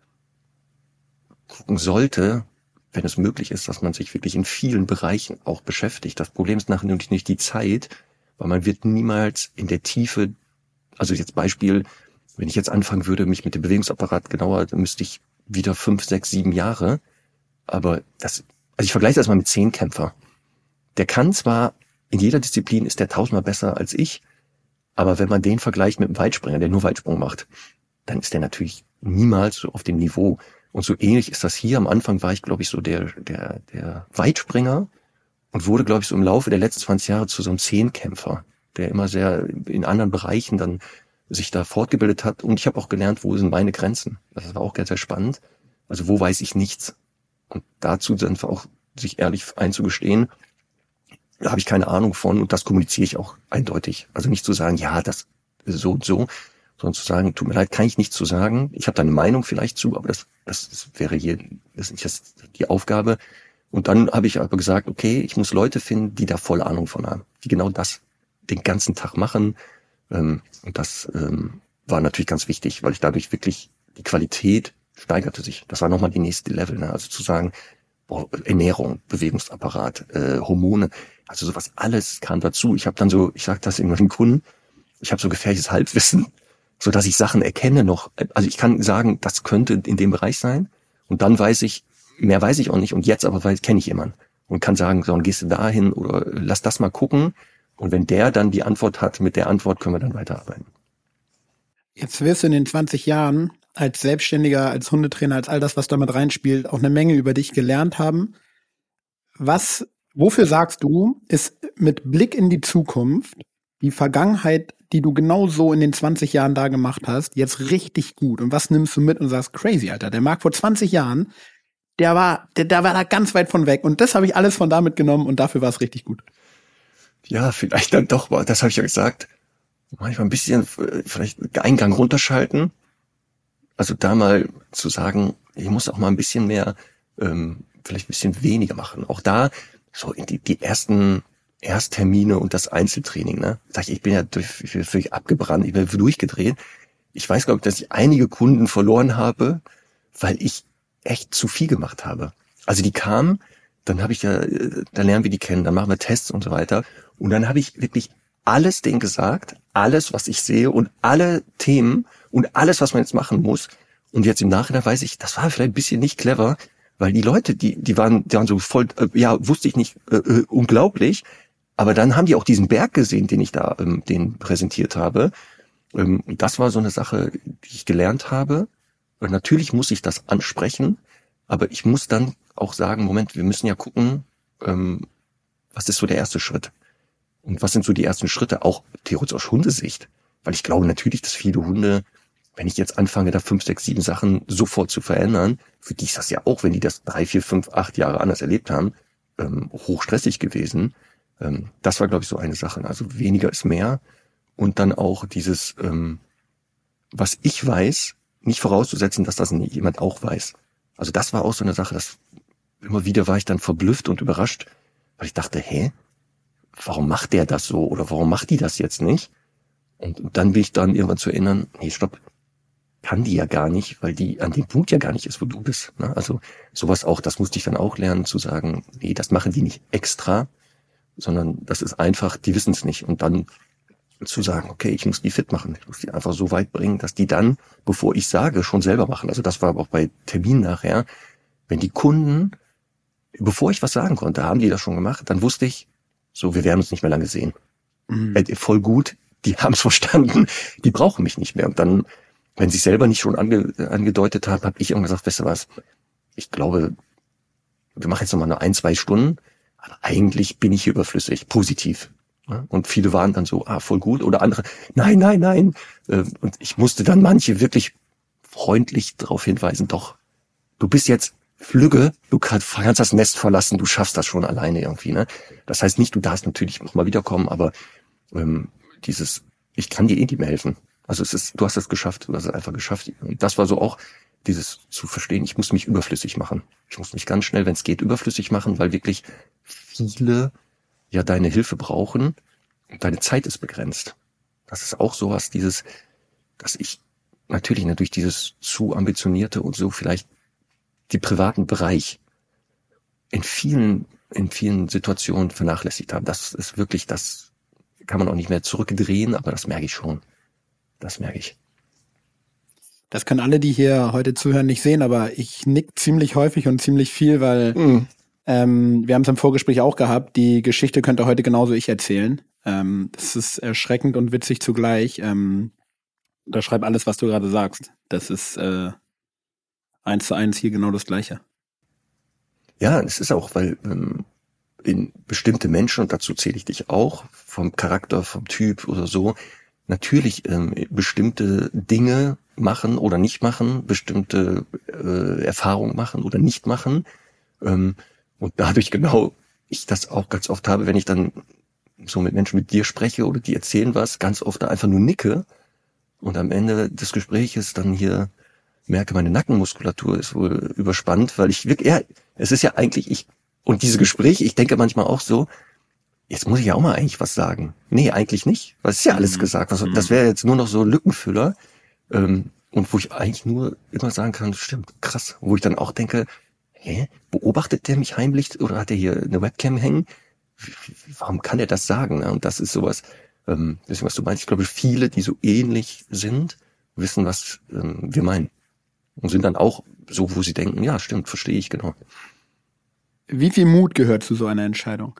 gucken sollte, wenn es möglich ist, dass man sich wirklich in vielen Bereichen auch beschäftigt. Das Problem ist nachher nicht die Zeit, weil man wird niemals in der Tiefe, also jetzt Beispiel, wenn ich jetzt anfangen würde, mich mit dem Bewegungsapparat genauer, dann müsste ich wieder fünf, sechs, sieben Jahre. Aber das, also ich vergleiche das mal mit Zehnkämpfer. Der kann zwar, in jeder Disziplin ist der tausendmal besser als ich, aber wenn man den vergleicht mit einem Weitspringer, der nur Weitsprung macht, dann ist der natürlich niemals so auf dem Niveau. Und so ähnlich ist das hier. Am Anfang war ich, glaube ich, so der, der, der Weitspringer und wurde, glaube ich, so im Laufe der letzten zwanzig Jahre zu so einem Zehnkämpfer, der immer sehr in anderen Bereichen dann sich da fortgebildet hat. Und ich habe auch gelernt, wo sind meine Grenzen. Das war auch ganz sehr spannend. Also wo weiß ich nichts? Und dazu dann auch sich ehrlich einzugestehen, da habe ich keine Ahnung von und das kommuniziere ich auch eindeutig. Also nicht zu sagen, ja, das ist so und so, sondern zu sagen, tut mir leid, kann ich nichts zu sagen. Ich habe da eine Meinung vielleicht zu, aber das, das, das wäre hier, das ist nicht das, die Aufgabe. Und dann habe ich aber gesagt, okay, ich muss Leute finden, die da voll Ahnung von haben, die genau das den ganzen Tag machen. Ähm, und das, ähm, war natürlich ganz wichtig, weil ich dadurch wirklich, die Qualität steigerte sich. Das war nochmal die nächste Level, ne? Also zu sagen, boah, Ernährung, Bewegungsapparat, äh, Hormone, also sowas, alles kam dazu. Ich habe dann so, ich sage das immer den Kunden, ich habe so gefährliches Halbwissen, so dass ich Sachen erkenne noch. Also ich kann sagen, das könnte in dem Bereich sein und dann weiß ich, mehr weiß ich auch nicht und jetzt aber weiß, kenne ich jemanden und kann sagen, so, dann gehst du dahin oder lass das mal gucken und wenn der dann die Antwort hat, mit der Antwort können wir dann weiterarbeiten. Jetzt wirst du in den zwanzig Jahren als Selbstständiger, als Hundetrainer, als all das, was damit reinspielt, auch eine Menge über dich gelernt haben. Was, wofür sagst du, ist mit Blick in die Zukunft die Vergangenheit, die du genau so in den zwanzig Jahren da gemacht hast, jetzt richtig gut? Und was nimmst du mit und sagst, crazy, Alter, der Marc vor zwanzig Jahren, der war, der, der war da ganz weit von weg. Und das habe ich alles von da mitgenommen und dafür war es richtig gut. Ja, vielleicht dann doch mal, das habe ich ja gesagt, manchmal ein bisschen vielleicht Eingang runterschalten. Also da mal zu sagen, ich muss auch mal ein bisschen mehr, ähm, vielleicht ein bisschen weniger machen. Auch da, so in die, die ersten Ersttermine und das Einzeltraining, ne? Sag ich, ich bin ja durch, völlig abgebrannt, ich bin durchgedreht. Ich weiß, glaube ich, dass ich einige Kunden verloren habe, weil ich echt zu viel gemacht habe. Also die kamen, dann habe ich ja, dann lernen wir die kennen, dann machen wir Tests und so weiter. Und dann habe ich wirklich alles denen gesagt, alles, was ich sehe und alle Themen und alles, was man jetzt machen muss. Und jetzt im Nachhinein weiß ich, das war vielleicht ein bisschen nicht clever, weil die Leute, die die waren, die waren so voll, äh, ja, wusste ich nicht, äh, äh, unglaublich. Aber dann haben die auch diesen Berg gesehen, den ich da, ähm, den präsentiert habe. Ähm, das war so eine Sache, die ich gelernt habe. Und natürlich muss ich das ansprechen, aber ich muss dann auch sagen, Moment, wir müssen ja gucken, ähm, was ist so der erste Schritt? Und was sind so die ersten Schritte, auch theoretisch aus Hundesicht? Weil ich glaube natürlich, dass viele Hunde, wenn ich jetzt anfange, da fünf, sechs, sieben Sachen sofort zu verändern, für die ist das ja auch, wenn die das drei, vier, fünf, acht Jahre anders erlebt haben, ähm, hochstressig gewesen. Ähm, das war, glaube ich, so eine Sache. Also weniger ist mehr. Und dann auch dieses, ähm, was ich weiß, nicht vorauszusetzen, dass das nicht jemand auch weiß. Also das war auch so eine Sache, dass immer wieder war ich dann verblüfft und überrascht, weil ich dachte, hä? Warum macht der das so oder warum macht die das jetzt nicht? Und, und dann bin ich dann irgendwann zu erinnern, nee, stopp, kann die ja gar nicht, weil die an dem Punkt ja gar nicht ist, wo du bist. Ne? Also sowas auch, das musste ich dann auch lernen, zu sagen, nee, das machen die nicht extra, sondern das ist einfach, die wissen es nicht. Und dann zu sagen, okay, ich muss die fit machen, ich muss die einfach so weit bringen, dass die dann, bevor ich sage, schon selber machen. Also das war aber auch bei Terminen nachher, wenn die Kunden, bevor ich was sagen konnte, haben die das schon gemacht, dann wusste ich, so, wir werden uns nicht mehr lange sehen. Mhm. Äh, voll gut, die haben es verstanden, die brauchen mich nicht mehr. Und dann, wenn sie selber nicht schon ange, angedeutet haben, habe ich irgendwann gesagt, weißt du was, ich glaube, wir machen jetzt nochmal nur ein, zwei Stunden, aber eigentlich bin ich hier überflüssig, positiv. Und viele waren dann so, ah, voll gut, oder andere, nein, nein, nein. Und ich musste dann manche wirklich freundlich darauf hinweisen, doch, du bist jetzt Flügge, du kannst das Nest verlassen, du schaffst das schon alleine irgendwie, ne? Das heißt nicht, du darfst natürlich noch mal wiederkommen, aber ähm, dieses, ich kann dir eh nicht mehr helfen. Also es ist, du hast es geschafft, du hast es einfach geschafft. Und das war so auch dieses zu verstehen, ich muss mich überflüssig machen. Ich muss mich ganz schnell, wenn es geht, überflüssig machen, weil wirklich viele ja deine Hilfe brauchen und deine Zeit ist begrenzt. Das ist auch sowas, dieses, dass ich natürlich natürlich dieses zu ambitionierte und so vielleicht die privaten Bereich in vielen, in vielen Situationen vernachlässigt haben. Das ist wirklich, das kann man auch nicht mehr zurückdrehen, aber das merke ich schon. Das merke ich. Das können alle, die hier heute zuhören, nicht sehen, aber ich nick ziemlich häufig und ziemlich viel, weil mm. ähm, wir haben es im Vorgespräch auch gehabt, die Geschichte könnte heute genauso ich erzählen. Ähm, das ist erschreckend und witzig zugleich. Ähm, da schreib alles, was du gerade sagst. Das ist äh, eins zu eins hier genau das Gleiche. Ja, es ist auch, weil ähm, in bestimmte Menschen, und dazu zähle ich dich auch, vom Charakter, vom Typ oder so, natürlich ähm, bestimmte Dinge machen oder nicht machen, bestimmte äh, Erfahrungen machen oder nicht machen. Ähm, und dadurch genau ich das auch ganz oft habe, wenn ich dann so mit Menschen mit dir spreche oder die erzählen was, ganz oft da einfach nur nicke und am Ende des Gespräches dann hier merke, meine Nackenmuskulatur ist wohl überspannt, weil ich wirklich, ja, es ist ja eigentlich ich, und diese Gespräche, ich denke manchmal auch so, jetzt muss ich ja auch mal eigentlich was sagen. Nee, eigentlich nicht, weil es ist ja alles gesagt. Also, das wäre jetzt nur noch so Lückenfüller. ähm, und wo ich eigentlich nur immer sagen kann, stimmt, krass. Wo ich dann auch denke, hä, beobachtet der mich heimlich oder hat er hier eine Webcam hängen? Warum kann er das sagen? Ne? Und das ist sowas, ähm, wissen, was du meinst. Ich glaube, viele, die so ähnlich sind, wissen, was ähm, wir meinen. Und sind dann auch so, wo sie denken, ja, stimmt, verstehe ich, genau. Wie viel Mut gehört zu so einer Entscheidung?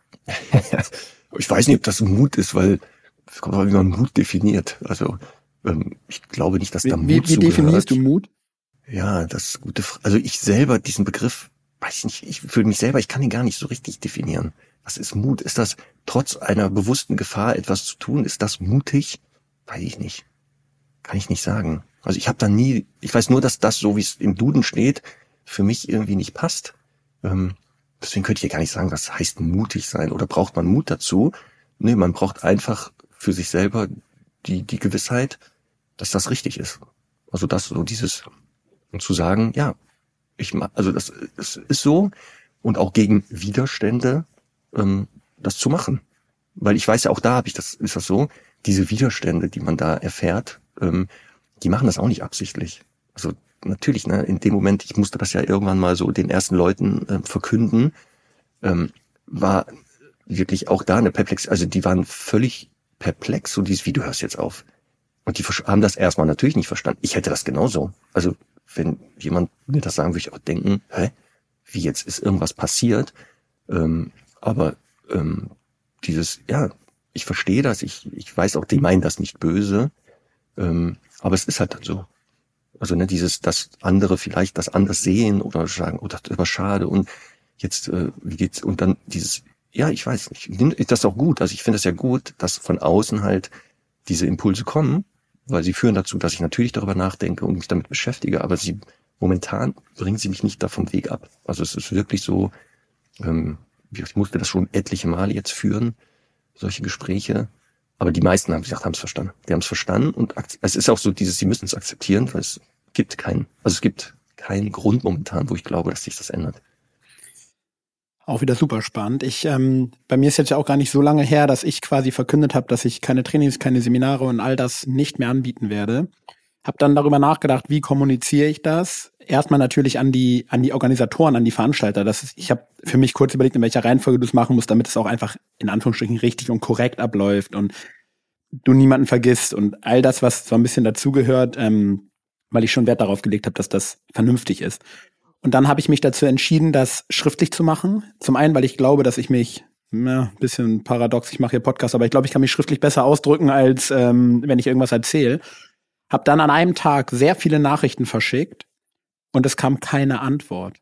Ich weiß nicht, ob das Mut ist, weil es kommt auch, wie man Mut definiert. Also ähm, ich glaube nicht, dass da Mut Wie, wie definierst du Mut? Ja, das ist eine gute Frage. Also ich selber, diesen Begriff, weiß ich nicht, ich für mich selber, ich kann ihn gar nicht so richtig definieren. Was ist Mut? Ist das trotz einer bewussten Gefahr etwas zu tun? Ist das mutig? Weiß ich nicht. Kann ich nicht sagen. Also ich habe da nie, ich weiß nur, dass das, so wie es im Duden steht, für mich irgendwie nicht passt. Ähm, deswegen könnte ich ja gar nicht sagen, was heißt mutig sein oder braucht man Mut dazu? Nee, man braucht einfach für sich selber die die Gewissheit, dass das richtig ist. Also das so dieses und zu sagen, ja, ich mach, also das, das ist so und auch gegen Widerstände ähm, das zu machen, weil ich weiß ja auch da habe ich das ist das so diese Widerstände, die man da erfährt, ähm, die machen das auch nicht absichtlich. Also natürlich, ne, in dem Moment, ich musste das ja irgendwann mal so den ersten Leuten äh, verkünden, ähm, war wirklich auch da eine Perplex, also die waren völlig perplex, so dieses, wie du hörst jetzt auf. Und die haben das erstmal natürlich nicht verstanden. Ich hätte das genauso. Also wenn jemand mir das sagen, würde ich auch denken, hä, wie jetzt ist irgendwas passiert? Ähm, aber ähm, dieses, ja, ich verstehe das, ich ich weiß auch, die meinen das nicht böse, ähm, aber es ist halt dann so. Also ne, dieses, dass andere vielleicht das anders sehen oder sagen, oh, das ist aber schade und jetzt, äh, wie geht's? Und dann dieses, ja, ich weiß nicht, ich nehme das auch gut. Also ich finde es ja gut, dass von außen halt diese Impulse kommen, weil sie führen dazu, dass ich natürlich darüber nachdenke und mich damit beschäftige, aber sie momentan bringen sie mich nicht davon Weg ab. Also es ist wirklich so, ähm, ich musste das schon etliche Male jetzt führen, solche Gespräche, aber die meisten haben gesagt, haben es verstanden. Die haben es verstanden und es ist auch so dieses, sie müssen es akzeptieren, weil es gibt keinen, also es gibt keinen Grund momentan, wo ich glaube, dass sich das ändert. Auch wieder super spannend. Ich, ähm, bei mir ist jetzt ja auch gar nicht so lange her, dass ich quasi verkündet habe, dass ich keine Trainings, keine Seminare und all das nicht mehr anbieten werde. Hab dann darüber nachgedacht, wie kommuniziere ich das? Erstmal natürlich an die an die Organisatoren, an die Veranstalter. Das ist, ich habe für mich kurz überlegt, in welcher Reihenfolge du es machen musst, damit es auch einfach in Anführungsstrichen richtig und korrekt abläuft und du niemanden vergisst und all das, was so ein bisschen dazugehört, ähm, weil ich schon Wert darauf gelegt habe, dass das vernünftig ist. Und dann habe ich mich dazu entschieden, das schriftlich zu machen. Zum einen, weil ich glaube, dass ich mich, ja, bisschen paradox, ich mache hier Podcast, aber ich glaube, ich kann mich schriftlich besser ausdrücken, als ähm, wenn ich irgendwas erzähle. Hab dann an einem Tag sehr viele Nachrichten verschickt und es kam keine Antwort.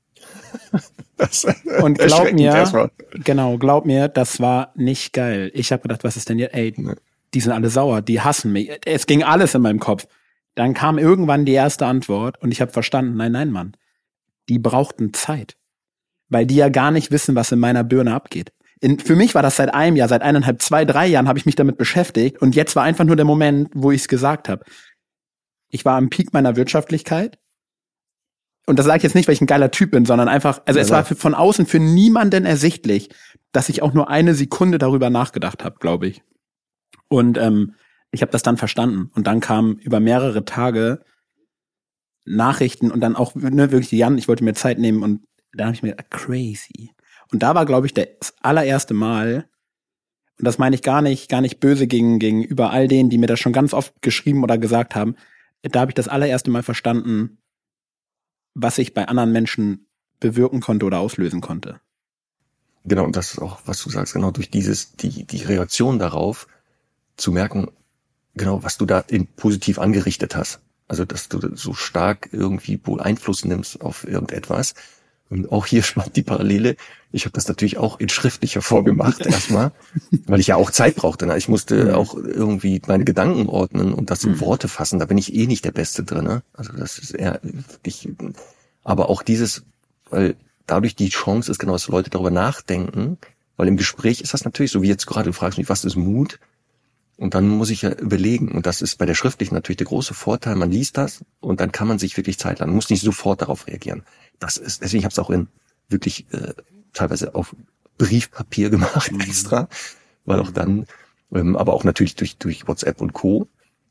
Und glaub mir, erstmal. genau, glaub mir, das war nicht geil. Ich habe gedacht, was ist denn jetzt? Ey, nee. Die sind alle sauer, die hassen mich. Es ging alles in meinem Kopf. Dann kam irgendwann die erste Antwort und ich habe verstanden, nein, nein, Mann. Die brauchten Zeit. Weil die ja gar nicht wissen, was in meiner Birne abgeht. In, für mich war das seit einem Jahr, seit eineinhalb, zwei, drei Jahren habe ich mich damit beschäftigt und jetzt war einfach nur der Moment, wo ich es gesagt habe. Ich war am Peak meiner Wirtschaftlichkeit und das sage ich jetzt nicht, weil ich ein geiler Typ bin, sondern einfach, also ja, es war für, von außen für niemanden ersichtlich, dass ich auch nur eine Sekunde darüber nachgedacht habe, glaube ich. Und ähm, ich habe das dann verstanden und dann kamen über mehrere Tage Nachrichten und dann auch ne, wirklich die Jan, ich wollte mir Zeit nehmen und dann habe ich mir gedacht, crazy. Und da war, glaube ich, das allererste Mal, und das meine ich gar nicht, gar nicht böse gegen, gegenüber all denen, die mir das schon ganz oft geschrieben oder gesagt haben, da habe ich das allererste Mal verstanden, was ich bei anderen Menschen bewirken konnte oder auslösen konnte. Genau, und das ist auch, was du sagst, genau durch dieses, die, die Reaktion darauf zu merken, genau, was du da in positiv angerichtet hast. Also, dass du so stark irgendwie wohl Einfluss nimmst auf irgendetwas. Und auch hier spannend die Parallele. Ich habe das natürlich auch in schriftlicher Form gemacht erstmal, weil ich ja auch Zeit brauchte. Ich musste mhm. auch irgendwie meine Gedanken ordnen und das in mhm. Worte fassen. Da bin ich eh nicht der Beste drin. Also das ist eher wirklich, aber auch dieses, weil dadurch die Chance ist, genau, dass Leute darüber nachdenken, weil im Gespräch ist das natürlich so, wie jetzt gerade, du fragst mich, was ist Mut? Und dann muss ich ja überlegen, und das ist bei der schriftlichen natürlich der große Vorteil, man liest das und dann kann man sich wirklich Zeit lassen, man muss nicht sofort darauf reagieren. Das ist, deswegen habe ich es auch in wirklich äh, teilweise auf Briefpapier gemacht, mhm. extra, weil auch dann, ähm, aber auch natürlich durch durch WhatsApp und Co.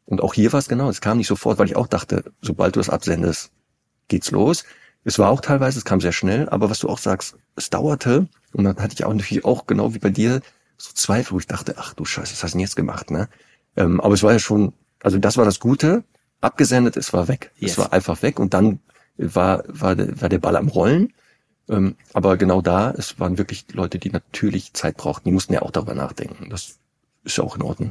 Und auch hier war es genau, es kam nicht sofort, weil ich auch dachte, sobald du es absendest, geht's los. Es war auch teilweise, es kam sehr schnell, aber was du auch sagst, es dauerte. Und dann hatte ich auch natürlich auch genau wie bei dir so Zweifel, wo ich dachte, ach du Scheiße, was hast du denn jetzt gemacht, ne? Ähm, aber es war ja schon, also das war das Gute, abgesendet, es war weg. Yes. Es war einfach weg und dann war, war, der, war der Ball am Rollen. Ähm, aber genau da, es waren wirklich Leute, die natürlich Zeit brauchten. Die mussten ja auch darüber nachdenken. Das ist ja auch in Ordnung.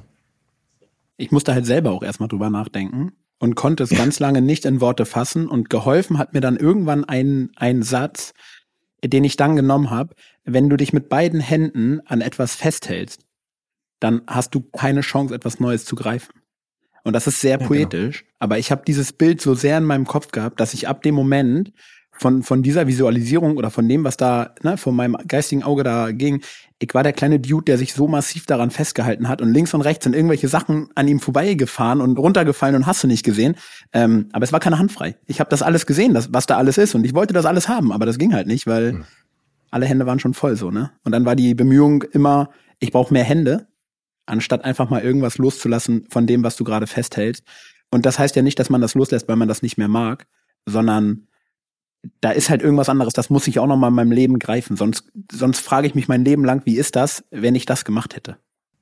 Ich musste halt selber auch erstmal drüber nachdenken und konnte es ganz lange nicht in Worte fassen und geholfen hat mir dann irgendwann ein, ein Satz, den ich dann genommen habe: Wenn du dich mit beiden Händen an etwas festhältst, dann hast du keine Chance, etwas Neues zu greifen. Und das ist sehr ja, poetisch, genau. Aber ich habe dieses Bild so sehr in meinem Kopf gehabt, dass ich ab dem Moment von von dieser Visualisierung oder von dem, was da ne, von meinem geistigen Auge da ging, ich war der kleine Dude, der sich so massiv daran festgehalten hat und links und rechts sind irgendwelche Sachen an ihm vorbeigefahren und runtergefallen und hast du nicht gesehen. Ähm, aber es war keine Hand frei. Ich habe das alles gesehen, das, was da alles ist und ich wollte das alles haben, aber das ging halt nicht, weil hm. alle Hände waren schon voll so, ne? Und dann war die Bemühung immer, ich brauche mehr Hände, anstatt einfach mal irgendwas loszulassen von dem, was du gerade festhältst. Und das heißt ja nicht, dass man das loslässt, weil man das nicht mehr mag, sondern da ist halt irgendwas anderes, das muss ich auch noch mal in meinem Leben greifen. Sonst, sonst frage ich mich mein Leben lang, wie ist das, wenn ich das gemacht hätte?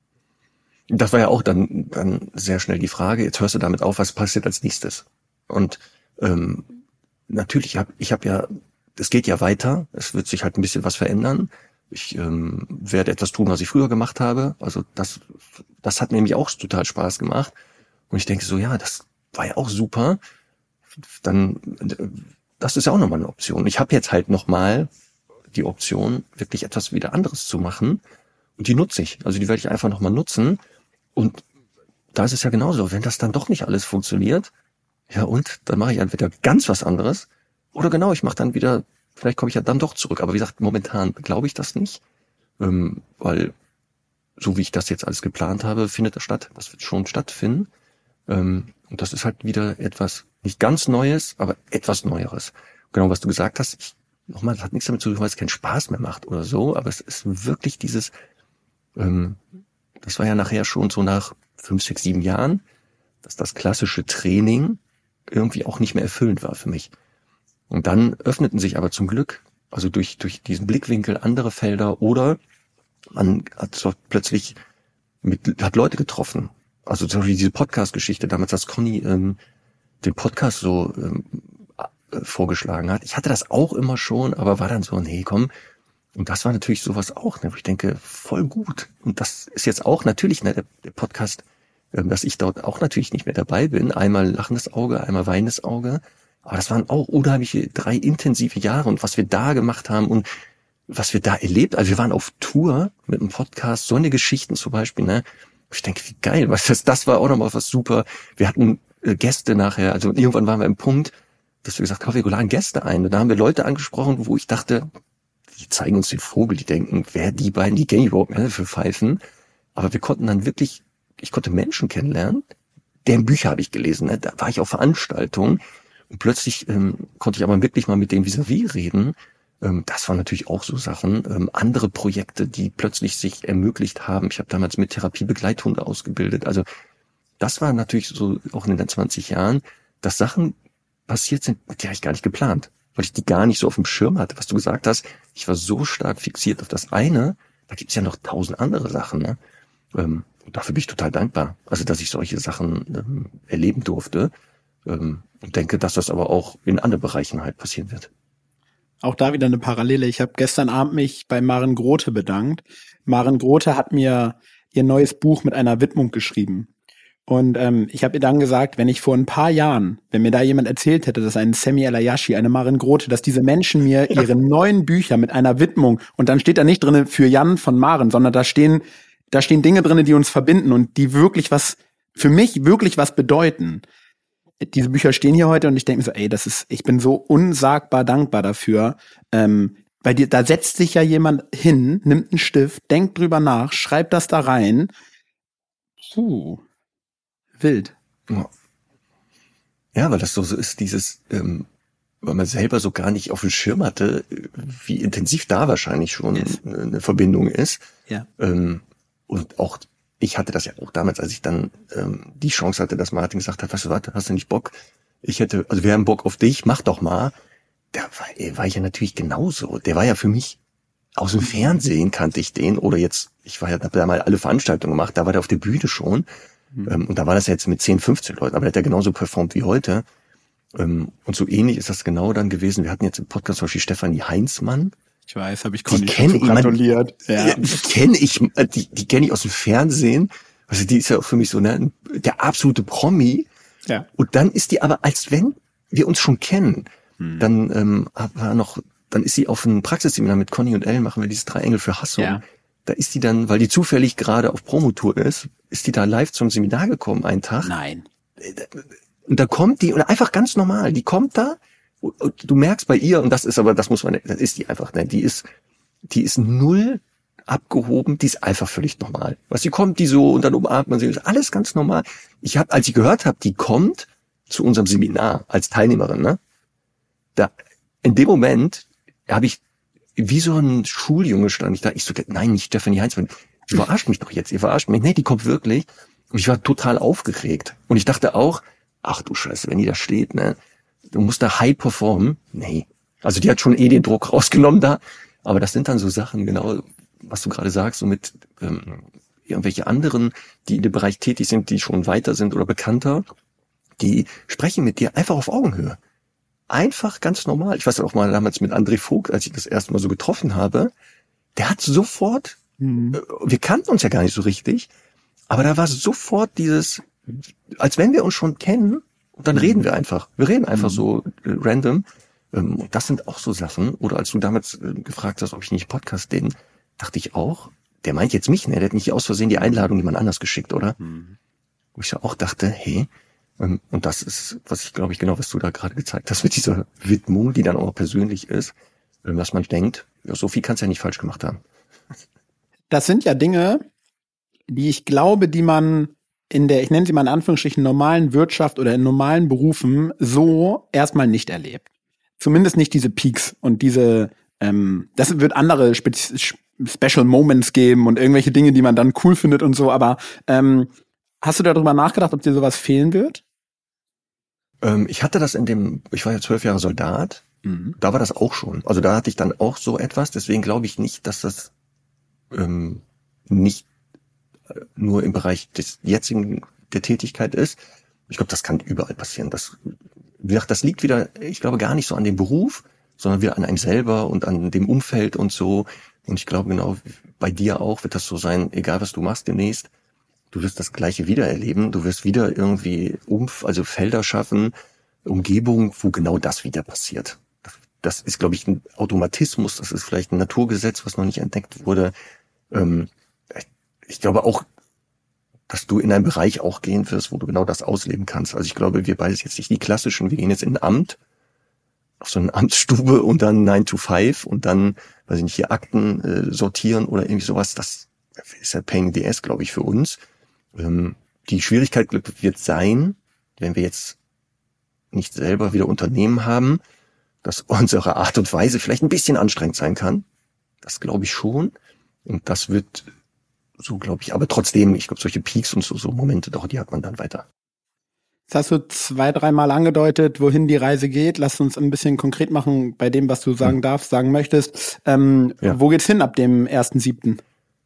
Das war ja auch dann, dann sehr schnell die Frage, jetzt hörst du damit auf, was passiert als nächstes? Und ähm, natürlich, hab, ich habe ja, es geht ja weiter, es wird sich halt ein bisschen was verändern. Ich ähm, werde etwas tun, was ich früher gemacht habe. Also das, das hat mir nämlich auch total Spaß gemacht. Und ich denke so, ja, das war ja auch super. Dann, das ist ja auch nochmal eine Option. Ich habe jetzt halt nochmal die Option, wirklich etwas wieder anderes zu machen. Und die nutze ich. Also die werde ich einfach nochmal nutzen. Und da ist es ja genauso. Wenn das dann doch nicht alles funktioniert, ja und? Dann mache ich entweder ganz was anderes. Oder genau, ich mache dann wieder, vielleicht komme ich ja dann doch zurück. Aber wie gesagt, momentan glaube ich das nicht. Ähm, weil so wie ich das jetzt alles geplant habe, findet das statt. Das wird schon stattfinden. Ähm, und das ist halt wieder etwas, nicht ganz Neues, aber etwas Neueres. Genau, was du gesagt hast, ich, nochmal, das hat nichts damit zu tun, weil es keinen Spaß mehr macht oder so, aber es ist wirklich dieses, ähm, das war ja nachher schon so nach fünf, sechs, sieben Jahren, dass das klassische Training irgendwie auch nicht mehr erfüllend war für mich. Und dann öffneten sich aber zum Glück, also durch, durch diesen Blickwinkel andere Felder oder man hat so plötzlich mit, hat Leute getroffen. Also zum Beispiel diese Podcast-Geschichte, damals, als Conny ähm, den Podcast so ähm, äh, vorgeschlagen hat. Ich hatte das auch immer schon, aber war dann so, nee, komm. Und das war natürlich sowas auch, ne, wo ich denke, voll gut. Und das ist jetzt auch natürlich ne, der, der Podcast, ähm, dass ich dort auch natürlich nicht mehr dabei bin. Einmal lachendes Auge, einmal weinendes Auge. Aber das waren auch unheimliche drei intensive Jahre. Und was wir da gemacht haben und was wir da erlebt, also wir waren auf Tour mit einem Podcast, so eine Geschichten zum Beispiel, ne. Ich denke, wie geil, was das, das war auch nochmal was super. Wir hatten äh, Gäste nachher, also irgendwann waren wir im Punkt, dass wir gesagt haben, wir laden Gäste ein. Und da haben wir Leute angesprochen, wo ich dachte, die zeigen uns den Vogel, die denken, wer die beiden, die gehen überhaupt mehr für pfeifen. Aber wir konnten dann wirklich, ich konnte Menschen kennenlernen, deren Bücher habe ich gelesen, ne? Da war ich auf Veranstaltungen und plötzlich ähm, konnte ich aber wirklich mal mit denen vis-à-vis reden. Das waren natürlich auch so Sachen, andere Projekte, die plötzlich sich ermöglicht haben. Ich habe damals mit Therapiebegleithunde ausgebildet. Also das war natürlich so auch in den zwanzig Jahren, dass Sachen passiert sind, die habe ich gar nicht geplant, weil ich die gar nicht so auf dem Schirm hatte. Was du gesagt hast, ich war so stark fixiert auf das eine, da gibt's ja noch tausend andere Sachen. Ne? Und dafür bin ich total dankbar, also dass ich solche Sachen erleben durfte und denke, dass das aber auch in anderen Bereichen halt passieren wird. Auch da wieder eine Parallele. Ich habe gestern Abend mich bei Maren Grote bedankt. Maren Grote hat mir ihr neues Buch mit einer Widmung geschrieben. Und ähm, ich habe ihr dann gesagt, wenn ich vor ein paar Jahren, wenn mir da jemand erzählt hätte, dass ein Semi El-Ayashi, eine Maren Grote, dass diese Menschen mir ihre neuen Bücher mit einer Widmung, und dann steht da nicht drin für Jan von Maren, sondern da stehen, da stehen Dinge drin, die uns verbinden und die wirklich was, für mich wirklich was bedeuten. Diese Bücher stehen hier heute und ich denke mir so, ey, das ist, ich bin so unsagbar dankbar dafür. Ähm, bei dir, da setzt sich ja jemand hin, nimmt einen Stift, denkt drüber nach, schreibt das da rein. Puh, wild. Ja, ja, weil das so, so ist, dieses, ähm, weil man selber so gar nicht auf dem Schirm hatte, wie intensiv da wahrscheinlich schon yes. eine Verbindung ist. Ja. Ähm, und auch ich hatte das ja auch damals, als ich dann ähm, die Chance hatte, dass Martin gesagt hat, weißt du was, hast du nicht Bock? Ich hätte, also wir haben Bock auf dich, mach doch mal. Da war, war ich ja natürlich genauso. Der war ja für mich aus dem Fernsehen, kannte ich den, oder jetzt, ich war ja, hab da mal alle Veranstaltungen gemacht, da war der auf der Bühne schon. Mhm. Ähm, und da war das ja jetzt mit zehn, fünfzehn Leuten, aber der hat ja genauso performt wie heute. Ähm, und so ähnlich ist das genau dann gewesen. Wir hatten jetzt im Podcast zum Beispiel Stefanie Heinzmann. Ich weiß, habe ich Conny schon gratuliert. Ja. Die kenne ich, die, die kenne ich aus dem Fernsehen. Also die ist ja auch für mich so, ne, der absolute Promi. Ja. Und dann ist die aber, als wenn wir uns schon kennen. Hm. Dann ähm, war noch, dann ist sie auf einem Praxisseminar mit Conny und Ellen, machen wir dieses Drei Engel für Hassung. Ja. Da ist die dann, weil die zufällig gerade auf Promotour ist, ist die da live zum Seminar gekommen, einen Tag. Nein. Und da kommt die, und einfach ganz normal, die kommt da, und du merkst bei ihr, und das ist aber, das muss man, das ist die einfach, ne, die ist, die ist null abgehoben, die ist einfach völlig normal. Was sie kommt, die so, und dann umarmt man sie, ist alles ganz normal. Ich habe, als ich gehört habe, die kommt zu unserem Seminar als Teilnehmerin, ne, da, in dem Moment habe ich, wie so ein Schuljunge stand ich da, ich so, nein, nicht Stefanie Heinzmann, ihr verarscht mich doch jetzt, ihr verarscht mich, nee, die kommt wirklich. Und ich war total aufgeregt. Und ich dachte auch, ach du Scheiße, wenn die da steht, ne, du musst da high performen. Nee. Also die hat schon eh den Druck rausgenommen da. Aber das sind dann so Sachen, genau, was du gerade sagst, so mit ähm, irgendwelche anderen, die in dem Bereich tätig sind, die schon weiter sind oder bekannter, die sprechen mit dir einfach auf Augenhöhe. Einfach ganz normal. Ich weiß auch mal damals mit André Vogt, als ich das erste Mal so getroffen habe, der hat sofort, mhm. äh, wir kannten uns ja gar nicht so richtig, aber da war sofort dieses, als wenn wir uns schon kennen, und dann mhm. reden wir einfach. Wir reden einfach mhm. so äh, random. Ähm, und das sind auch so Sachen. Oder als du damals äh, gefragt hast, ob ich nicht Podcast den, dachte ich auch, der meint jetzt mich, ne? Der hat nicht aus Versehen die Einladung jemand anders geschickt, oder? Mhm. Wo ich ja auch dachte, hey, ähm, und das ist, was ich glaube ich genau, was du da gerade gezeigt hast, mit dieser Widmung, die dann auch persönlich ist, ähm, dass man denkt, ja, so viel kannst du ja nicht falsch gemacht haben. Das sind ja Dinge, die ich glaube, die man in der, ich nenne sie mal in Anführungsstrichen, normalen Wirtschaft oder in normalen Berufen so erstmal nicht erlebt. Zumindest nicht diese Peaks und diese, ähm, das wird andere Spe- Special Moments geben und irgendwelche Dinge, die man dann cool findet und so, aber ähm, hast du darüber nachgedacht, ob dir sowas fehlen wird? Ähm, ich hatte das in dem, ich war ja zwölf Jahre Soldat, mhm. da war das auch schon. Also da hatte ich dann auch so etwas, deswegen glaube ich nicht, dass das ähm, nicht nur im Bereich des jetzigen der Tätigkeit ist. Ich glaube, das kann überall passieren. Das, wie gesagt, das liegt wieder, ich glaube, gar nicht so an dem Beruf, sondern wieder an einem selber und an dem Umfeld und so. Und ich glaube, genau bei dir auch wird das so sein, egal was du machst demnächst, du wirst das Gleiche wieder erleben. Du wirst wieder irgendwie Umf, also Felder schaffen, Umgebung, wo genau das wieder passiert. Das, das ist, glaube ich, ein Automatismus. Das ist vielleicht ein Naturgesetz, was noch nicht entdeckt wurde. Ähm, Ich glaube auch, dass du in einen Bereich auch gehen wirst, wo du genau das ausleben kannst. Also ich glaube, wir beide sind jetzt nicht die klassischen, wir gehen jetzt in ein Amt, auf so eine Amtsstube und dann nine to five und dann, weiß ich nicht, hier Akten äh, sortieren oder irgendwie sowas. Das ist ja Pain in the Ass, glaube ich, für uns. Ähm, die Schwierigkeit wird sein, wenn wir jetzt nicht selber wieder Unternehmen haben, dass unsere Art und Weise vielleicht ein bisschen anstrengend sein kann. Das glaube ich schon. Und das wird so, glaube ich, aber trotzdem, ich glaube, solche Peaks und so, so Momente, doch, die hat man dann weiter. Jetzt hast du zwei, dreimal angedeutet, wohin die Reise geht. Lass uns ein bisschen konkret machen bei dem, was du sagen hm. darfst, sagen möchtest. Ähm, ja. Wo geht's hin ab dem ersten siebten?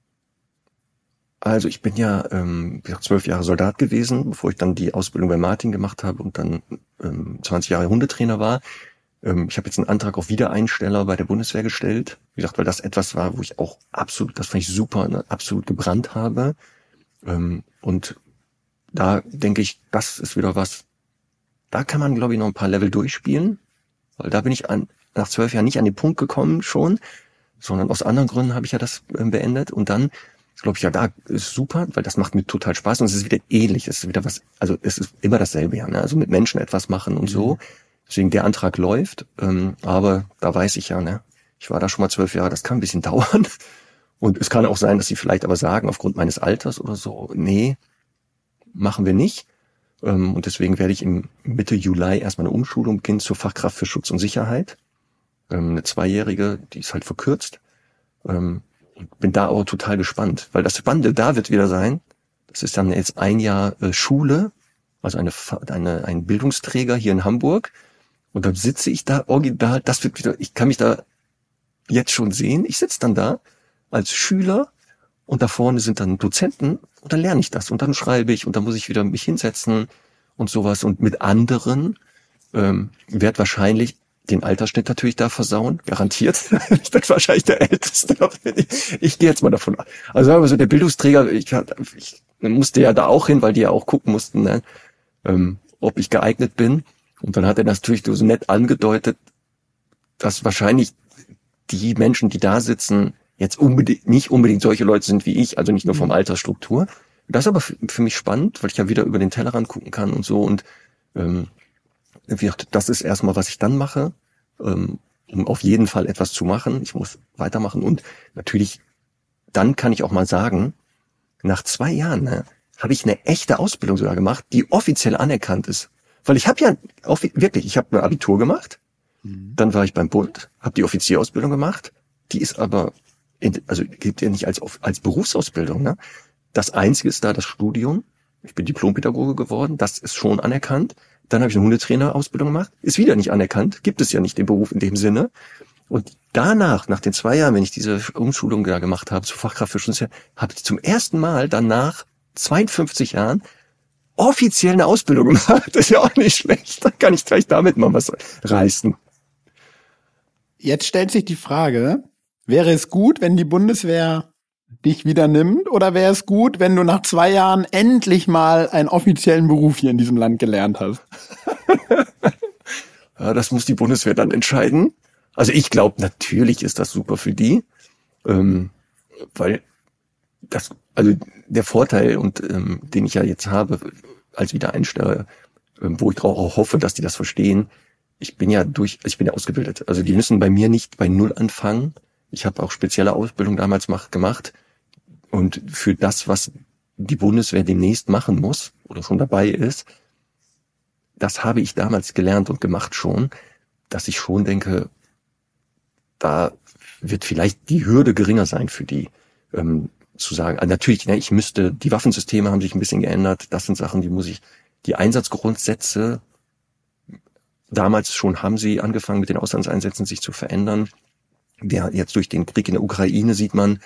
Also ich bin ja ähm, zwölf Jahre Soldat gewesen, bevor ich dann die Ausbildung bei Martin gemacht habe und dann ähm, zwanzig Jahre Hundetrainer war. Ich habe jetzt einen Antrag auf Wiedereinsteller bei der Bundeswehr gestellt. Wie gesagt, weil das etwas war, wo ich auch absolut, das fand ich super, ne, absolut gebrannt habe. Und da denke ich, das ist wieder was, da kann man, glaube ich, noch ein paar Level durchspielen. Weil da bin ich an, nach zwölf Jahren nicht an den Punkt gekommen schon, sondern aus anderen Gründen habe ich ja das beendet. Und dann, glaube ich, ja, da ist super, weil das macht mir total Spaß. Und es ist wieder ähnlich, es ist wieder was, also es ist immer dasselbe, ja, ne? Also mit Menschen etwas machen und so. Mhm. Deswegen der Antrag läuft, ähm, aber da weiß ich ja, ne, ich war da schon mal zwölf Jahre, das kann ein bisschen dauern. Und es kann auch sein, dass sie vielleicht aber sagen, aufgrund meines Alters oder so, nee, machen wir nicht. Ähm, und deswegen werde ich im Mitte Juli erstmal eine Umschulung beginnen zur Fachkraft für Schutz und Sicherheit. Ähm, eine zweijährige, die ist halt verkürzt. Ähm, und bin da auch total gespannt, weil das Spannende da wird wieder sein, Das ist dann jetzt ein Jahr äh, Schule, also eine, eine ein Bildungsträger hier in Hamburg. Und dann sitze ich da original, das wird wieder, ich kann mich da jetzt schon sehen. Ich sitze dann da als Schüler und da vorne sind dann Dozenten und dann lerne ich das und dann schreibe ich und dann muss ich wieder mich hinsetzen und sowas und mit anderen ähm, werde wahrscheinlich den Altersschnitt natürlich da versauen, garantiert. Ich bin wahrscheinlich der Älteste. Ich, ich gehe jetzt mal davon aus. Also sagen wir so, der Bildungsträger, ich, ich musste ja da auch hin, weil die ja auch gucken mussten, ne, ähm, ob ich geeignet bin. Und dann hat er das natürlich so nett angedeutet, dass wahrscheinlich die Menschen, die da sitzen, jetzt unbedingt nicht unbedingt solche Leute sind wie ich, also nicht nur vom Altersstruktur. Das ist aber für, für mich spannend, weil ich ja wieder über den Tellerrand gucken kann und so. Und ähm, das ist erstmal, was ich dann mache, ähm, um auf jeden Fall etwas zu machen. Ich muss weitermachen und natürlich, dann kann ich auch mal sagen, nach zwei Jahren ne, habe ich eine echte Ausbildung sogar gemacht, die offiziell anerkannt ist. Weil ich habe ja wirklich, ich habe ein Abitur gemacht, mhm. dann war ich beim Bund, habe die Offizierausbildung gemacht, die ist aber, in, also gibt ja nicht als als Berufsausbildung. Ne? Das Einzige ist da das Studium. Ich bin Diplompädagoge geworden, das ist schon anerkannt. Dann habe ich eine Hundetrainerausbildung gemacht, ist wieder nicht anerkannt, gibt es ja nicht den Beruf in dem Sinne. Und danach, nach den zwei Jahren, wenn ich diese Umschulung da gemacht habe, zur Fachkraft für Schutz, habe ich zum ersten Mal danach zweiundfünfzig Jahren offiziell eine Ausbildung gemacht. Das ist ja auch nicht schlecht. Da kann ich gleich damit mal was reißen. Jetzt stellt sich die Frage, wäre es gut, wenn die Bundeswehr dich wieder nimmt, oder wäre es gut, wenn du nach zwei Jahren endlich mal einen offiziellen Beruf hier in diesem Land gelernt hast? Ja, das muss die Bundeswehr dann entscheiden. Also ich glaube, natürlich ist das super für die, ähm, weil das, also der Vorteil und ähm, den ich ja jetzt habe als Wiedereinsteiger, ähm, wo ich auch hoffe, dass die das verstehen. Ich bin ja durch, ich bin ja ausgebildet. Also die müssen bei mir nicht bei Null anfangen. Ich habe auch spezielle Ausbildung damals mach, gemacht. Und für das, was die Bundeswehr demnächst machen muss oder schon dabei ist, das habe ich damals gelernt und gemacht schon, dass ich schon denke, da wird vielleicht die Hürde geringer sein für die, ähm, zu sagen. Also natürlich, ne, ich müsste, die Waffensysteme haben sich ein bisschen geändert. Das sind Sachen, die muss ich, die Einsatzgrundsätze, damals schon haben sie angefangen mit den Auslandseinsätzen sich zu verändern. Ja, jetzt durch den Krieg in der Ukraine sieht man,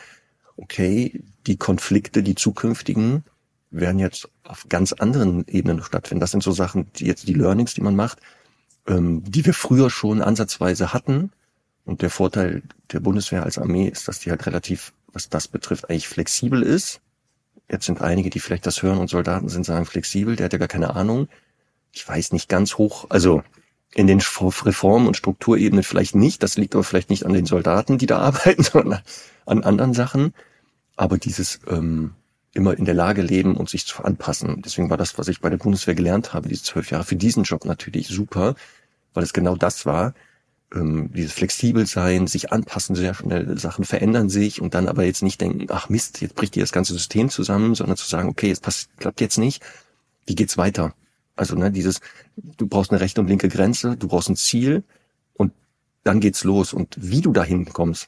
okay, die Konflikte, die zukünftigen, werden jetzt auf ganz anderen Ebenen stattfinden. Das sind so Sachen, die jetzt die Learnings, die man macht, ähm, die wir früher schon ansatzweise hatten. Und der Vorteil der Bundeswehr als Armee ist, dass die halt relativ, was das betrifft, eigentlich flexibel ist. Jetzt sind einige, die vielleicht das hören und Soldaten sind, sagen flexibel, der hat ja gar keine Ahnung. Ich weiß nicht ganz hoch, also in den Reform- und Strukturebenen vielleicht nicht. Das liegt aber vielleicht nicht an den Soldaten, die da arbeiten, sondern an anderen Sachen. Aber dieses ähm, immer in der Lage leben und sich zu anpassen. Deswegen war das, was ich bei der Bundeswehr gelernt habe, diese zwölf Jahre, für diesen Job natürlich super, weil es genau das war. Ähm, dieses flexibel sein, sich anpassen sehr schnell, Sachen verändern sich und dann aber jetzt nicht denken, ach Mist, jetzt bricht hier das ganze System zusammen, sondern zu sagen, okay, es passt, klappt jetzt nicht, wie geht's weiter? Also ne, dieses, du brauchst eine rechte und linke Grenze, du brauchst ein Ziel und dann geht's los. Und wie du dahin kommst,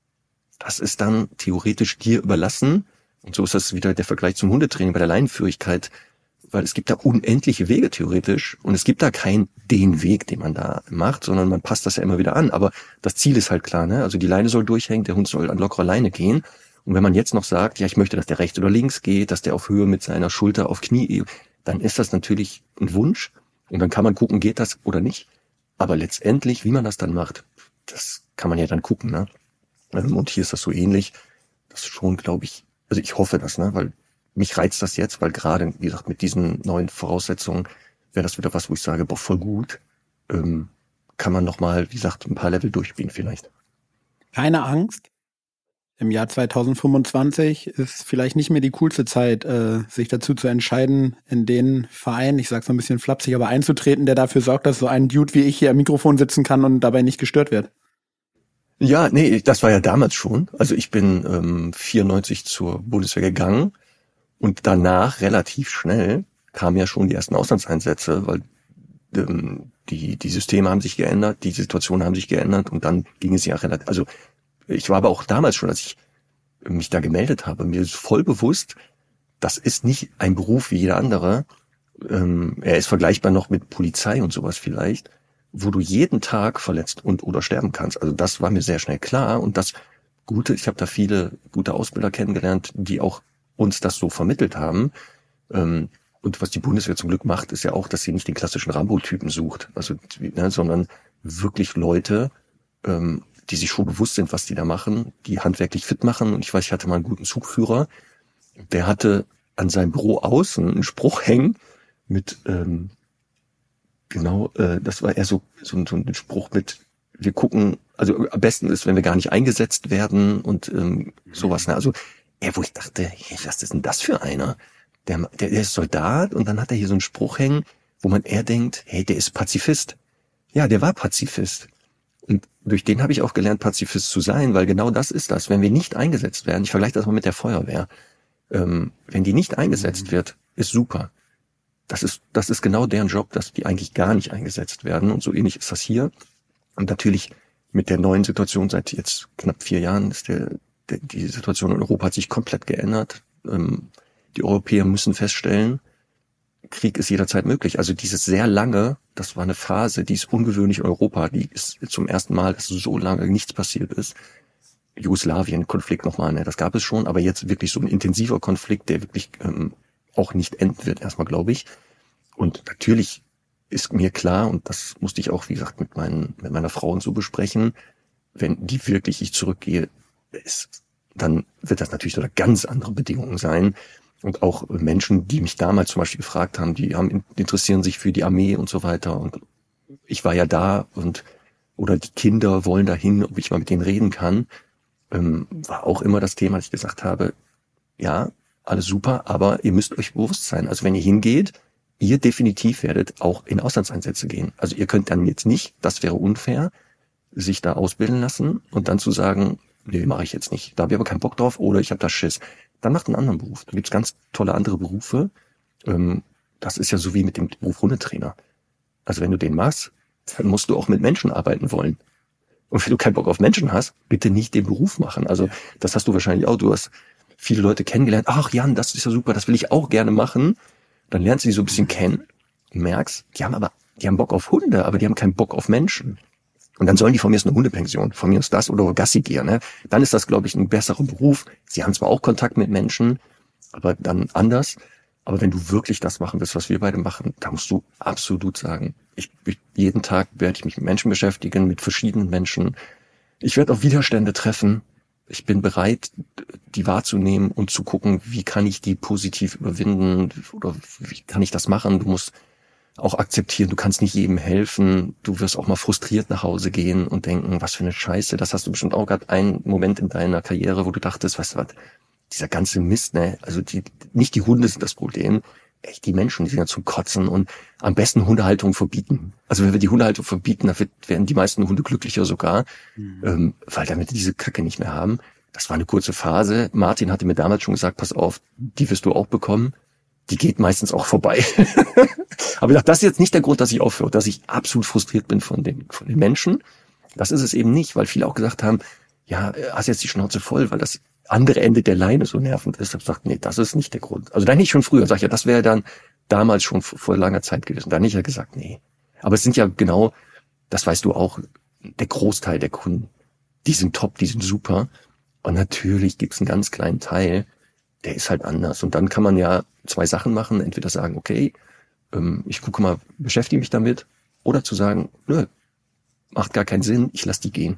das ist dann theoretisch dir überlassen. Und so ist das wieder der Vergleich zum Hundetraining bei der Leinenführigkeit, weil es gibt da unendliche Wege theoretisch und es gibt da keinen den Weg, den man da macht, sondern man passt das ja immer wieder an. Aber das Ziel ist halt klar, ne? Also die Leine soll durchhängen, der Hund soll an lockerer Leine gehen. Und wenn man jetzt noch sagt, ja, ich möchte, dass der rechts oder links geht, dass der auf Höhe mit seiner Schulter auf Knie, dann ist das natürlich ein Wunsch und dann kann man gucken, geht das oder nicht. Aber letztendlich, wie man das dann macht, das kann man ja dann gucken, ne? Und hier ist das so ähnlich. Das ist schon, glaube ich, also ich hoffe das, ne, weil mich reizt das jetzt, weil gerade, wie gesagt, mit diesen neuen Voraussetzungen wäre das wieder was, wo ich sage, boah, voll gut. Ähm, kann man nochmal, wie gesagt, ein paar Level durchspielen vielleicht. Keine Angst. Im Jahr zweitausendfünfundzwanzig ist vielleicht nicht mehr die coolste Zeit, äh, sich dazu zu entscheiden, in den Verein, ich sag's so ein bisschen flapsig, aber einzutreten, der dafür sorgt, dass so ein Dude wie ich hier am Mikrofon sitzen kann und dabei nicht gestört wird. Ja, nee, das war ja damals schon. Also ich bin ähm, vierundneunzig zur Bundeswehr gegangen und danach relativ schnell kamen ja schon die ersten Auslandseinsätze, weil ähm, die die Systeme haben sich geändert, die Situationen haben sich geändert und dann ging es ja relativ, also ich war aber auch damals schon, als ich mich da gemeldet habe, mir ist voll bewusst, das ist nicht ein Beruf wie jeder andere. Ähm, er ist vergleichbar noch mit Polizei und sowas vielleicht, wo du jeden Tag verletzt und oder sterben kannst. Also das war mir sehr schnell klar und das Gute, ich habe da viele gute Ausbilder kennengelernt, die auch uns das so vermittelt haben. Ähm, und was die Bundeswehr zum Glück macht, ist ja auch, dass sie nicht den klassischen Rambo-Typen sucht, also ne, sondern wirklich Leute, ähm, die sich schon bewusst sind, was die da machen, die handwerklich fit machen. Und ich weiß, ich hatte mal einen guten Zugführer, der hatte an seinem Büro außen einen Spruch hängen mit, ähm, genau, äh, das war eher so, so, so ein Spruch mit, wir gucken, also am besten ist, wenn wir gar nicht eingesetzt werden und ähm, sowas. Ne? Also, ja, wo ich dachte, hey, was ist denn das für einer? Der, der, der ist Soldat und dann hat er hier so einen Spruch hängen, wo man eher denkt, hey, der ist Pazifist. Ja, der war Pazifist. Und durch den habe ich auch gelernt, Pazifist zu sein, weil genau das ist das. Wenn wir nicht eingesetzt werden, ich vergleiche das mal mit der Feuerwehr, ähm, wenn die nicht eingesetzt wird, ist super. Das ist, das ist genau deren Job, dass die eigentlich gar nicht eingesetzt werden. Und so ähnlich ist das hier. Und natürlich mit der neuen Situation seit jetzt knapp vier Jahren ist der, der die Situation in Europa hat sich komplett geändert. Ähm, die Europäer müssen feststellen, Krieg ist jederzeit möglich. Also dieses sehr lange, das war eine Phase, die ist ungewöhnlich in Europa. Die ist zum ersten Mal, dass so lange nichts passiert ist. Jugoslawien-Konflikt nochmal, ne, das gab es schon, aber jetzt wirklich so ein intensiver Konflikt, der wirklich ähm, auch nicht enden wird, erstmal glaube ich. Und natürlich ist mir klar, und das musste ich auch, wie gesagt, mit meinen, mit meiner Frau und so besprechen, wenn die wirklich ich zurückgehe, ist, dann wird das natürlich unter ganz andere Bedingungen sein. Und auch Menschen, die mich damals zum Beispiel gefragt haben, die haben, interessieren sich für die Armee und so weiter. Und ich war ja da und, oder die Kinder wollen dahin, ob ich mal mit denen reden kann, ähm, war auch immer das Thema, dass ich gesagt habe, ja, alles super, aber ihr müsst euch bewusst sein. Also wenn ihr hingeht, ihr definitiv werdet auch in Auslandseinsätze gehen. Also ihr könnt dann jetzt nicht, das wäre unfair, sich da ausbilden lassen und dann zu sagen, nee, mache ich jetzt nicht. Da habe ich aber keinen Bock drauf oder ich habe da Schiss. Dann macht einen anderen Beruf. Da gibt's ganz tolle andere Berufe. Ähm, das ist ja so wie mit dem Beruf Hundetrainer. Also wenn du den machst, dann musst du auch mit Menschen arbeiten wollen. Und wenn du keinen Bock auf Menschen hast, bitte nicht den Beruf machen. Also das hast du wahrscheinlich auch. Du hast viele Leute kennengelernt. Ach Jan, das ist ja super, das will ich auch gerne machen. Dann lernst du die so ein bisschen kennen und merkst, die haben aber, die haben Bock auf Hunde, aber die haben keinen Bock auf Menschen. Und dann sollen die von mir ist eine Hundepension, von mir ist das oder Gassi gehen. Ne? Dann ist das, glaube ich, ein besserer Beruf. Sie haben zwar auch Kontakt mit Menschen, aber dann anders. Aber wenn du wirklich das machen willst, was wir beide machen, da musst du absolut sagen, ich, ich jeden Tag werde ich mich mit Menschen beschäftigen, mit verschiedenen Menschen. Ich werde auch Widerstände treffen. Ich bin bereit, die wahrzunehmen und zu gucken, wie kann ich die positiv überwinden oder wie kann ich das machen. Du musst auch akzeptieren, du kannst nicht jedem helfen. Du wirst auch mal frustriert nach Hause gehen und denken, was für eine Scheiße. Das hast du bestimmt auch gerade einen Moment in deiner Karriere, wo du dachtest, weißt du was, dieser ganze Mist, ne? Also die, nicht die Hunde sind das Problem, echt die Menschen, die sind ja zum Kotzen und am besten Hundehaltung verbieten. Also wenn wir die Hundehaltung verbieten, dann wird, werden die meisten Hunde glücklicher sogar, mhm. ähm, weil damit diese Kacke nicht mehr haben. Das war eine kurze Phase. Martin hatte mir damals schon gesagt, pass auf, die wirst du auch bekommen. Die geht meistens auch vorbei. Aber ich dachte, das ist jetzt nicht der Grund, dass ich aufhöre, dass ich absolut frustriert bin von den, von den Menschen. Das ist es eben nicht, weil viele auch gesagt haben, ja, hast jetzt die Schnauze voll, weil das andere Ende der Leine so nervend ist. Ich habe gesagt, nee, das ist nicht der Grund. Also dann nicht schon früher. Sag ich ja, das wäre dann damals schon vor langer Zeit gewesen. Dann nicht ja gesagt, nee. Aber es sind ja genau, das weißt du auch, der Großteil der Kunden, die sind top, die sind super. Und natürlich gibt's einen ganz kleinen Teil, der ist halt anders. Und dann kann man ja zwei Sachen machen. Entweder sagen, okay, ähm, ich gucke mal, beschäftige mich damit. Oder zu sagen, nö, macht gar keinen Sinn, ich lasse die gehen.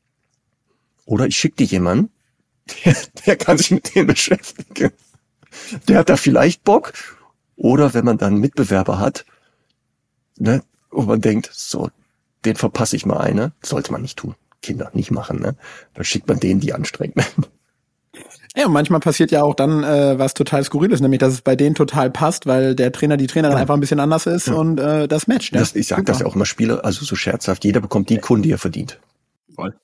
Oder ich schicke dir jemanden, der, der kann sich mit denen beschäftigen. Der hat da vielleicht Bock. Oder wenn man dann einen Mitbewerber hat, ne, und man denkt, so, den verpasse ich mal eine, sollte man nicht tun. Kinder nicht machen, ne? Dann schickt man denen die anstrengend. Ja, und manchmal passiert ja auch dann äh, was total Skurriles, nämlich dass es bei denen total passt, weil der Trainer, die Trainerin ja. einfach ein bisschen anders ist ja. und äh, das matcht. Ja. Das, ich sage das ja auch immer Spieler, also so scherzhaft, jeder bekommt die Kunden, die er verdient. Voll.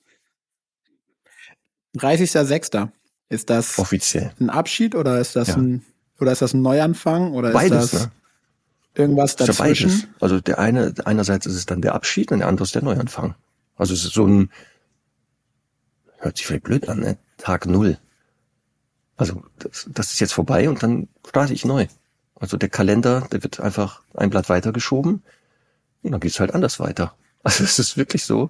dreißigster sechster Ist das offiziell ein Abschied oder ist das ja. ein oder ist das ein Neuanfang oder beides, ist das ne? irgendwas dazwischen? Ist ja beides. Also der eine, einerseits ist es dann der Abschied und der andere ist der Neuanfang. Also es ist so ein, hört sich vielleicht blöd an, ne? Tag Null. Also das, das ist jetzt vorbei und dann starte ich neu. Also der Kalender, der wird einfach ein Blatt weitergeschoben und dann geht's halt anders weiter. Also es ist wirklich so,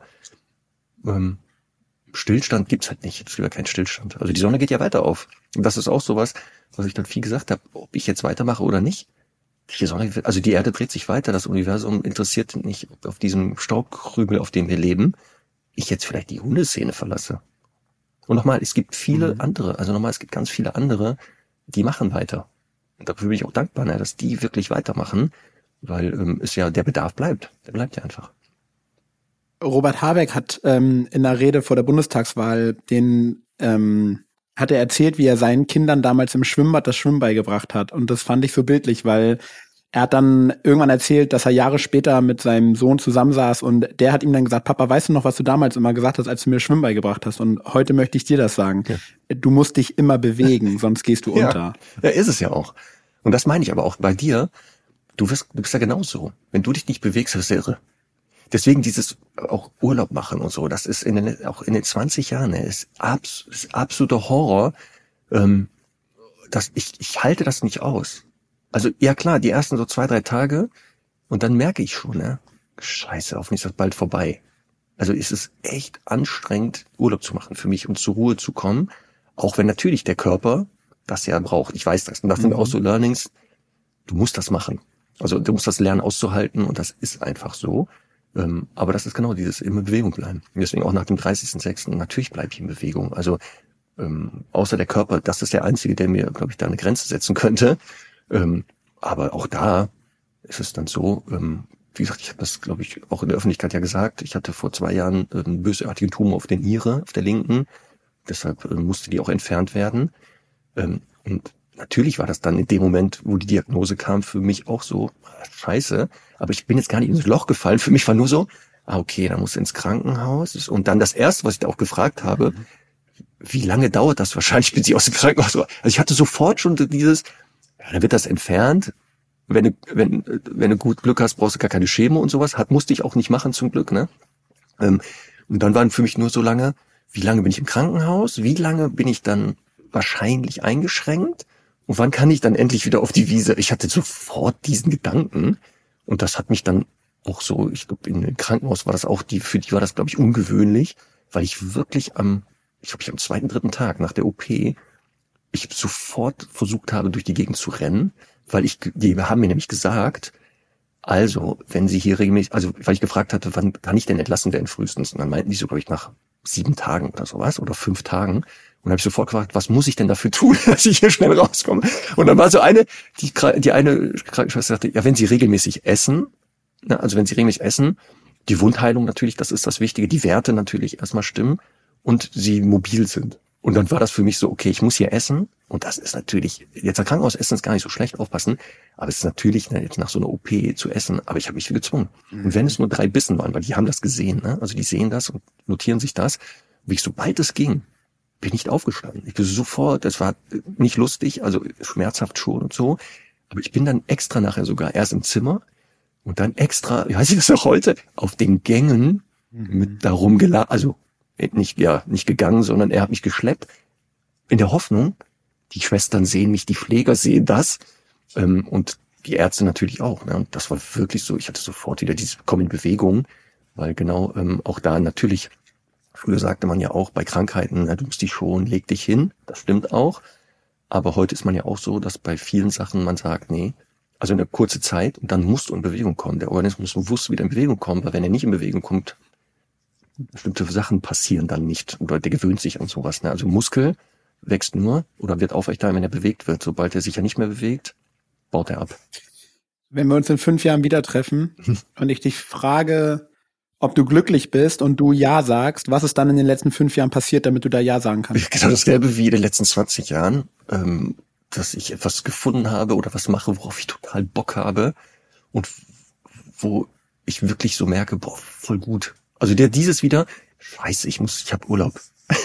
ähm, Stillstand gibt's halt nicht. Es gibt ja keinen Stillstand. Also die Sonne geht ja weiter auf. Und das ist auch sowas, was ich dann viel gesagt habe, ob ich jetzt weitermache oder nicht. Die Sonne, also die Erde dreht sich weiter, das Universum interessiert nicht auf diesem Staubkrümel, auf dem wir leben, ich jetzt vielleicht die Hundeszene verlasse. Und nochmal, es gibt viele mhm. andere, also nochmal, es gibt ganz viele andere, die machen weiter. Und dafür bin ich auch dankbar, ne, dass die wirklich weitermachen, weil ähm, es ja, der Bedarf bleibt. Der bleibt ja einfach. Robert Habeck hat ähm, in der Rede vor der Bundestagswahl den ähm, hat er erzählt, wie er seinen Kindern damals im Schwimmbad das Schwimmen beigebracht hat. Und das fand ich so bildlich, weil er hat dann irgendwann erzählt, dass er Jahre später mit seinem Sohn zusammensaß und der hat ihm dann gesagt, Papa, weißt du noch, was du damals immer gesagt hast, als du mir Schwimmen beigebracht hast? Und heute möchte ich dir das sagen. Ja. Du musst dich immer bewegen, sonst gehst du unter. Ja, ja, ist es ja auch. Und das meine ich aber auch bei dir. Du wirst, du bist ja genauso. Wenn du dich nicht bewegst, wirst du irre. Deswegen dieses auch Urlaub machen und so, das ist in den, auch in den zwanzig Jahren, ist, abs, ist absoluter Horror. Ähm, das, ich, ich halte das nicht aus. Also ja klar, die ersten so zwei, drei Tage und dann merke ich schon, ne, scheiße, hoffentlich ist das bald vorbei. Also ist es echt anstrengend, Urlaub zu machen für mich, um zur Ruhe zu kommen. Auch wenn natürlich der Körper das ja braucht. Ich weiß das. Und das mhm. sind auch so Learnings. Du musst das machen. Also du musst das lernen auszuhalten und das ist einfach so. Ähm, aber das ist genau dieses in Bewegung bleiben. Deswegen auch nach dem dreißigsten sechsten natürlich bleibe ich in Bewegung. Also ähm, außer der Körper, das ist der Einzige, der mir, glaube ich, da eine Grenze setzen könnte. Ähm, aber auch da ist es dann so, ähm, wie gesagt, ich habe das, glaube ich, auch in der Öffentlichkeit ja gesagt. Ich hatte vor zwei Jahren äh, einen bösartigen Tumor auf der Niere, auf der linken. Deshalb äh, musste die auch entfernt werden. Ähm, und natürlich war das dann in dem Moment, wo die Diagnose kam, für mich auch so, scheiße, aber ich bin jetzt gar nicht ins Loch gefallen. Für mich war nur so, ah, okay, dann musst du ins Krankenhaus. Und dann das Erste, was ich da auch gefragt habe, mhm. wie lange dauert das wahrscheinlich, bis ich aus dem Krankenhaus war? Also ich hatte sofort schon dieses, ja, dann wird das entfernt. Wenn du, wenn, wenn du gut Glück hast, brauchst du gar keine Chemo und sowas. Hat, musste ich auch nicht machen, zum Glück, ne? Ähm, und dann waren für mich nur so lange, wie lange bin ich im Krankenhaus? Wie lange bin ich dann wahrscheinlich eingeschränkt? Und wann kann ich dann endlich wieder auf die Wiese? Ich hatte sofort diesen Gedanken. Und das hat mich dann auch so, ich glaube, in im Krankenhaus war das auch, die, für die war das, glaube ich, ungewöhnlich, weil ich wirklich am, ich glaube, ich am zweiten, dritten Tag nach der O P, ich sofort versucht habe, durch die Gegend zu rennen, weil ich, die haben mir nämlich gesagt, also, wenn Sie hier regelmäßig, also, weil ich gefragt hatte, wann kann ich denn entlassen werden frühestens? Und dann meinten die so, glaube ich, nach sieben Tagen oder sowas, oder fünf Tagen. Und habe ich sofort gefragt, was muss ich denn dafür tun, dass ich hier schnell rauskomme? Und dann war so eine, die, die eine Krankenschwester sagte, ja, wenn Sie regelmäßig essen, na, also wenn Sie regelmäßig essen, die Wundheilung natürlich, das ist das Wichtige, die Werte natürlich erstmal stimmen und Sie mobil sind. Und dann war das für mich so, okay, ich muss hier essen. Und das ist natürlich, jetzt am Krankenhaus essen ist gar nicht so schlecht, aufpassen. Aber es ist natürlich, ne, jetzt nach so einer O P zu essen. Aber ich habe mich gezwungen. Mhm. Und wenn es nur drei Bissen waren, weil die haben das gesehen, ne? Also die sehen das und notieren sich das. Wie ich, sobald es ging, bin ich nicht aufgestanden. Ich bin sofort, das war nicht lustig, also schmerzhaft schon und so. Aber ich bin dann extra nachher sogar erst im Zimmer und dann extra, wie weiß ich das auch heute, auf den Gängen mhm. mit darum geladen, also nicht, ja, nicht gegangen, sondern er hat mich geschleppt, in der Hoffnung, die Schwestern sehen mich, die Pfleger sehen das, ähm, und die Ärzte natürlich auch, ne? Und das war wirklich so, ich hatte sofort wieder dieses Kommen in Bewegung, weil genau, ähm, auch da natürlich, früher sagte man ja auch bei Krankheiten, na, du musst dich schon, leg dich hin, das stimmt auch, aber heute ist man ja auch so, dass bei vielen Sachen man sagt, nee, also eine kurze Zeit und dann musst du in Bewegung kommen, der Organismus muss wieder in Bewegung kommen, weil wenn er nicht in Bewegung kommt, bestimmte Sachen passieren dann nicht oder der gewöhnt sich an sowas. Ne? Also Muskel wächst nur oder wird aufrechterhalten, wenn er bewegt wird. Sobald er sich ja nicht mehr bewegt, baut er ab. Wenn wir uns in fünf Jahren wieder treffen und ich dich frage, ob du glücklich bist und du Ja sagst, was ist dann in den letzten fünf Jahren passiert, damit du da Ja sagen kannst? Genau dasselbe wie in den letzten zwanzig Jahren, ähm, dass ich etwas gefunden habe oder was mache, worauf ich total Bock habe und wo ich wirklich so merke, boah, voll gut. Also der dieses wieder, scheiße, ich muss, ich habe Urlaub.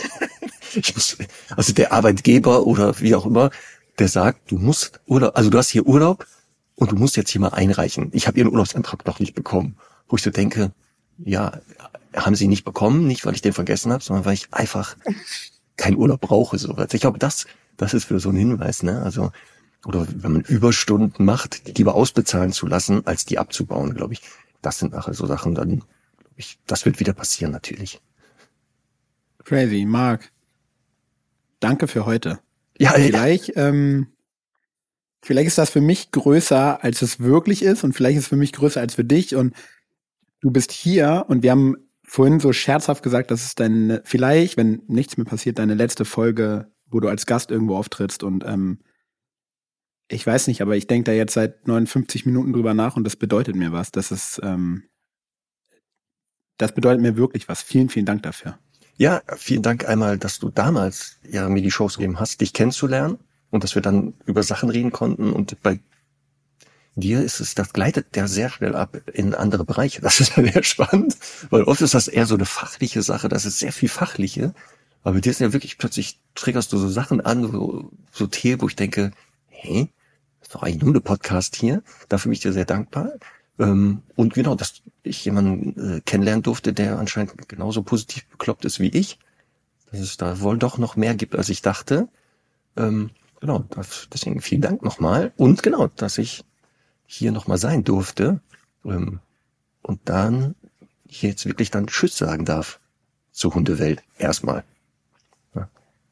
ich muss, also der Arbeitgeber oder wie auch immer, der sagt, du musst Urlaub, also du hast hier Urlaub und du musst jetzt hier mal einreichen. Ich habe Ihren Urlaubsantrag noch nicht bekommen. Wo ich so denke, ja, haben Sie nicht bekommen, nicht weil ich den vergessen habe, sondern weil ich einfach keinen Urlaub brauche. So. Ich glaube, das das ist wieder so ein Hinweis, ne? Also, oder wenn man Überstunden macht, die lieber ausbezahlen zu lassen, als die abzubauen, glaube ich. Das sind nachher so Sachen, dann, ich, das wird wieder passieren, natürlich. Crazy, Marc. Danke für heute. Ja, ey. Vielleicht, ähm, vielleicht ist das für mich größer, als es wirklich ist, und vielleicht ist es für mich größer als für dich, und du bist hier, und wir haben vorhin so scherzhaft gesagt, dass es deine, vielleicht, wenn nichts mehr passiert, deine letzte Folge, wo du als Gast irgendwo auftrittst, und ähm, ich weiß nicht, aber ich denke da jetzt seit neunundfünfzig Minuten drüber nach, und das bedeutet mir was. Das ist, ähm, das bedeutet mir wirklich was. Vielen, vielen Dank dafür. Ja, vielen Dank einmal, dass du damals ja mir die Chance gegeben hast, dich kennenzulernen und dass wir dann über Sachen reden konnten. Und bei dir ist es, das gleitet ja sehr schnell ab in andere Bereiche. Das ist ja sehr spannend, weil oft ist das eher so eine fachliche Sache, das ist sehr viel Fachliche. Aber bei dir ist ja wirklich plötzlich, triggerst du so Sachen an, so, so Themen, wo ich denke, hey, das ist doch eigentlich nur ein Podcast hier. Dafür bin ich dir sehr dankbar. Ähm, und genau, dass ich jemanden äh, kennenlernen durfte, der anscheinend genauso positiv bekloppt ist wie ich. Dass es da wohl doch noch mehr gibt, als ich dachte. Ähm, genau, das, deswegen vielen Dank nochmal. Und genau, dass ich hier nochmal sein durfte. Ähm, und dann hier jetzt wirklich dann Tschüss sagen darf zur Hundewelt. Erstmal. Ja.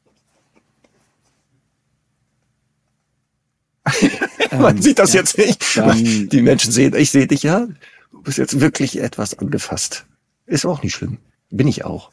Man ähm, sieht das ja, jetzt nicht. Dann, die Menschen sehen, ich sehe dich ja. Du bist jetzt wirklich etwas angefasst. Ist auch nicht schlimm. Bin ich auch.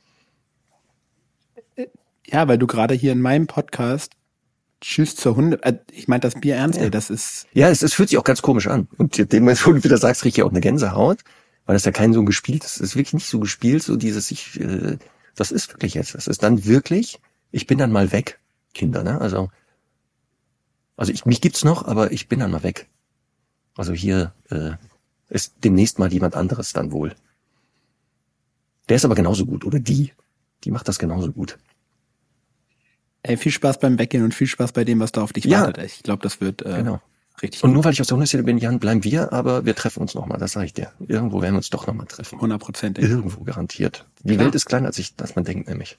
Ja, weil du gerade hier in meinem Podcast Tschüss zur Hunde. Ich meine das Bier ernst, ja. ey, das ist. Ja, es, es fühlt sich auch ganz komisch an. Und dem, wenn du wieder sagst, kriege ich auch eine Gänsehaut, weil das ja kein so ein gespieltes, das ist wirklich nicht so gespielt, so dieses, ich, äh, das ist wirklich jetzt, das ist dann wirklich, ich bin dann mal weg, Kinder, ne? Also, also ich, mich gibt's noch, aber ich bin dann mal weg. Also hier äh, ist demnächst mal jemand anderes dann wohl. Der ist aber genauso gut, oder die, die macht das genauso gut. Ey, viel Spaß beim Weggehen und viel Spaß bei dem, was da auf dich ja, wartet. Ich glaube, das wird äh, genau. richtig Und gut. nur weil ich aus der Hundeszene bin, Jan, bleiben wir, aber wir treffen uns nochmal, das sage ich dir. Irgendwo werden wir uns doch nochmal treffen. Hundertprozentig. Irgendwo garantiert. Die Klar. Welt ist kleiner, als ich, als man denkt, nämlich.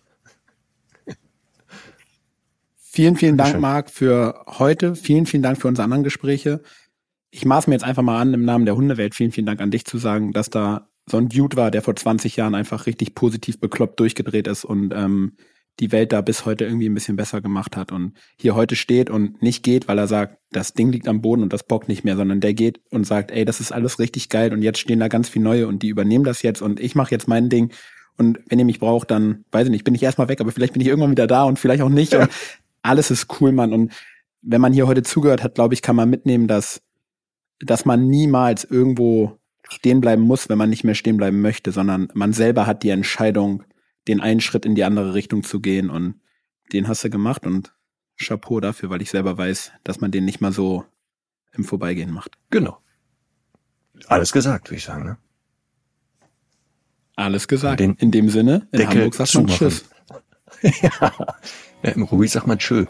Vielen, vielen Dank, Marc, für heute. Vielen, vielen Dank für unsere anderen Gespräche. Ich maß mir jetzt einfach mal an, im Namen der Hundewelt vielen, vielen Dank an dich zu sagen, dass da so ein Dude war, der vor zwanzig Jahren einfach richtig positiv bekloppt durchgedreht ist und ähm, die Welt da bis heute irgendwie ein bisschen besser gemacht hat und hier heute steht und nicht geht, weil er sagt, das Ding liegt am Boden und das bockt nicht mehr, sondern der geht und sagt, ey, das ist alles richtig geil und jetzt stehen da ganz viele neue und die übernehmen das jetzt und ich mache jetzt mein Ding und wenn ihr mich braucht, dann, weiß ich nicht, bin ich erstmal weg, aber vielleicht bin ich irgendwann wieder da und vielleicht auch nicht. Ja. Und alles ist cool, Mann. Und wenn man hier heute zugehört hat, glaube ich, kann man mitnehmen, dass, dass man niemals irgendwo stehen bleiben muss, wenn man nicht mehr stehen bleiben möchte, sondern man selber hat die Entscheidung, den einen Schritt in die andere Richtung zu gehen und den hast du gemacht und Chapeau dafür, weil ich selber weiß, dass man den nicht mal so im Vorbeigehen macht. Genau. Alles gesagt, würde ich sagen, ne? Alles gesagt. Den in dem Sinne, in Deckel Hamburg sagt man Tschüss. ja. ja, im Ruby sagt man Tschö.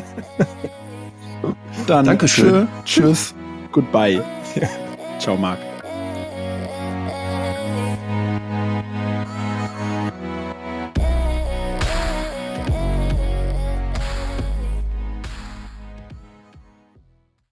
Dann Dankeschön. Tschö, Tschüss, Goodbye. Ciao, Marc.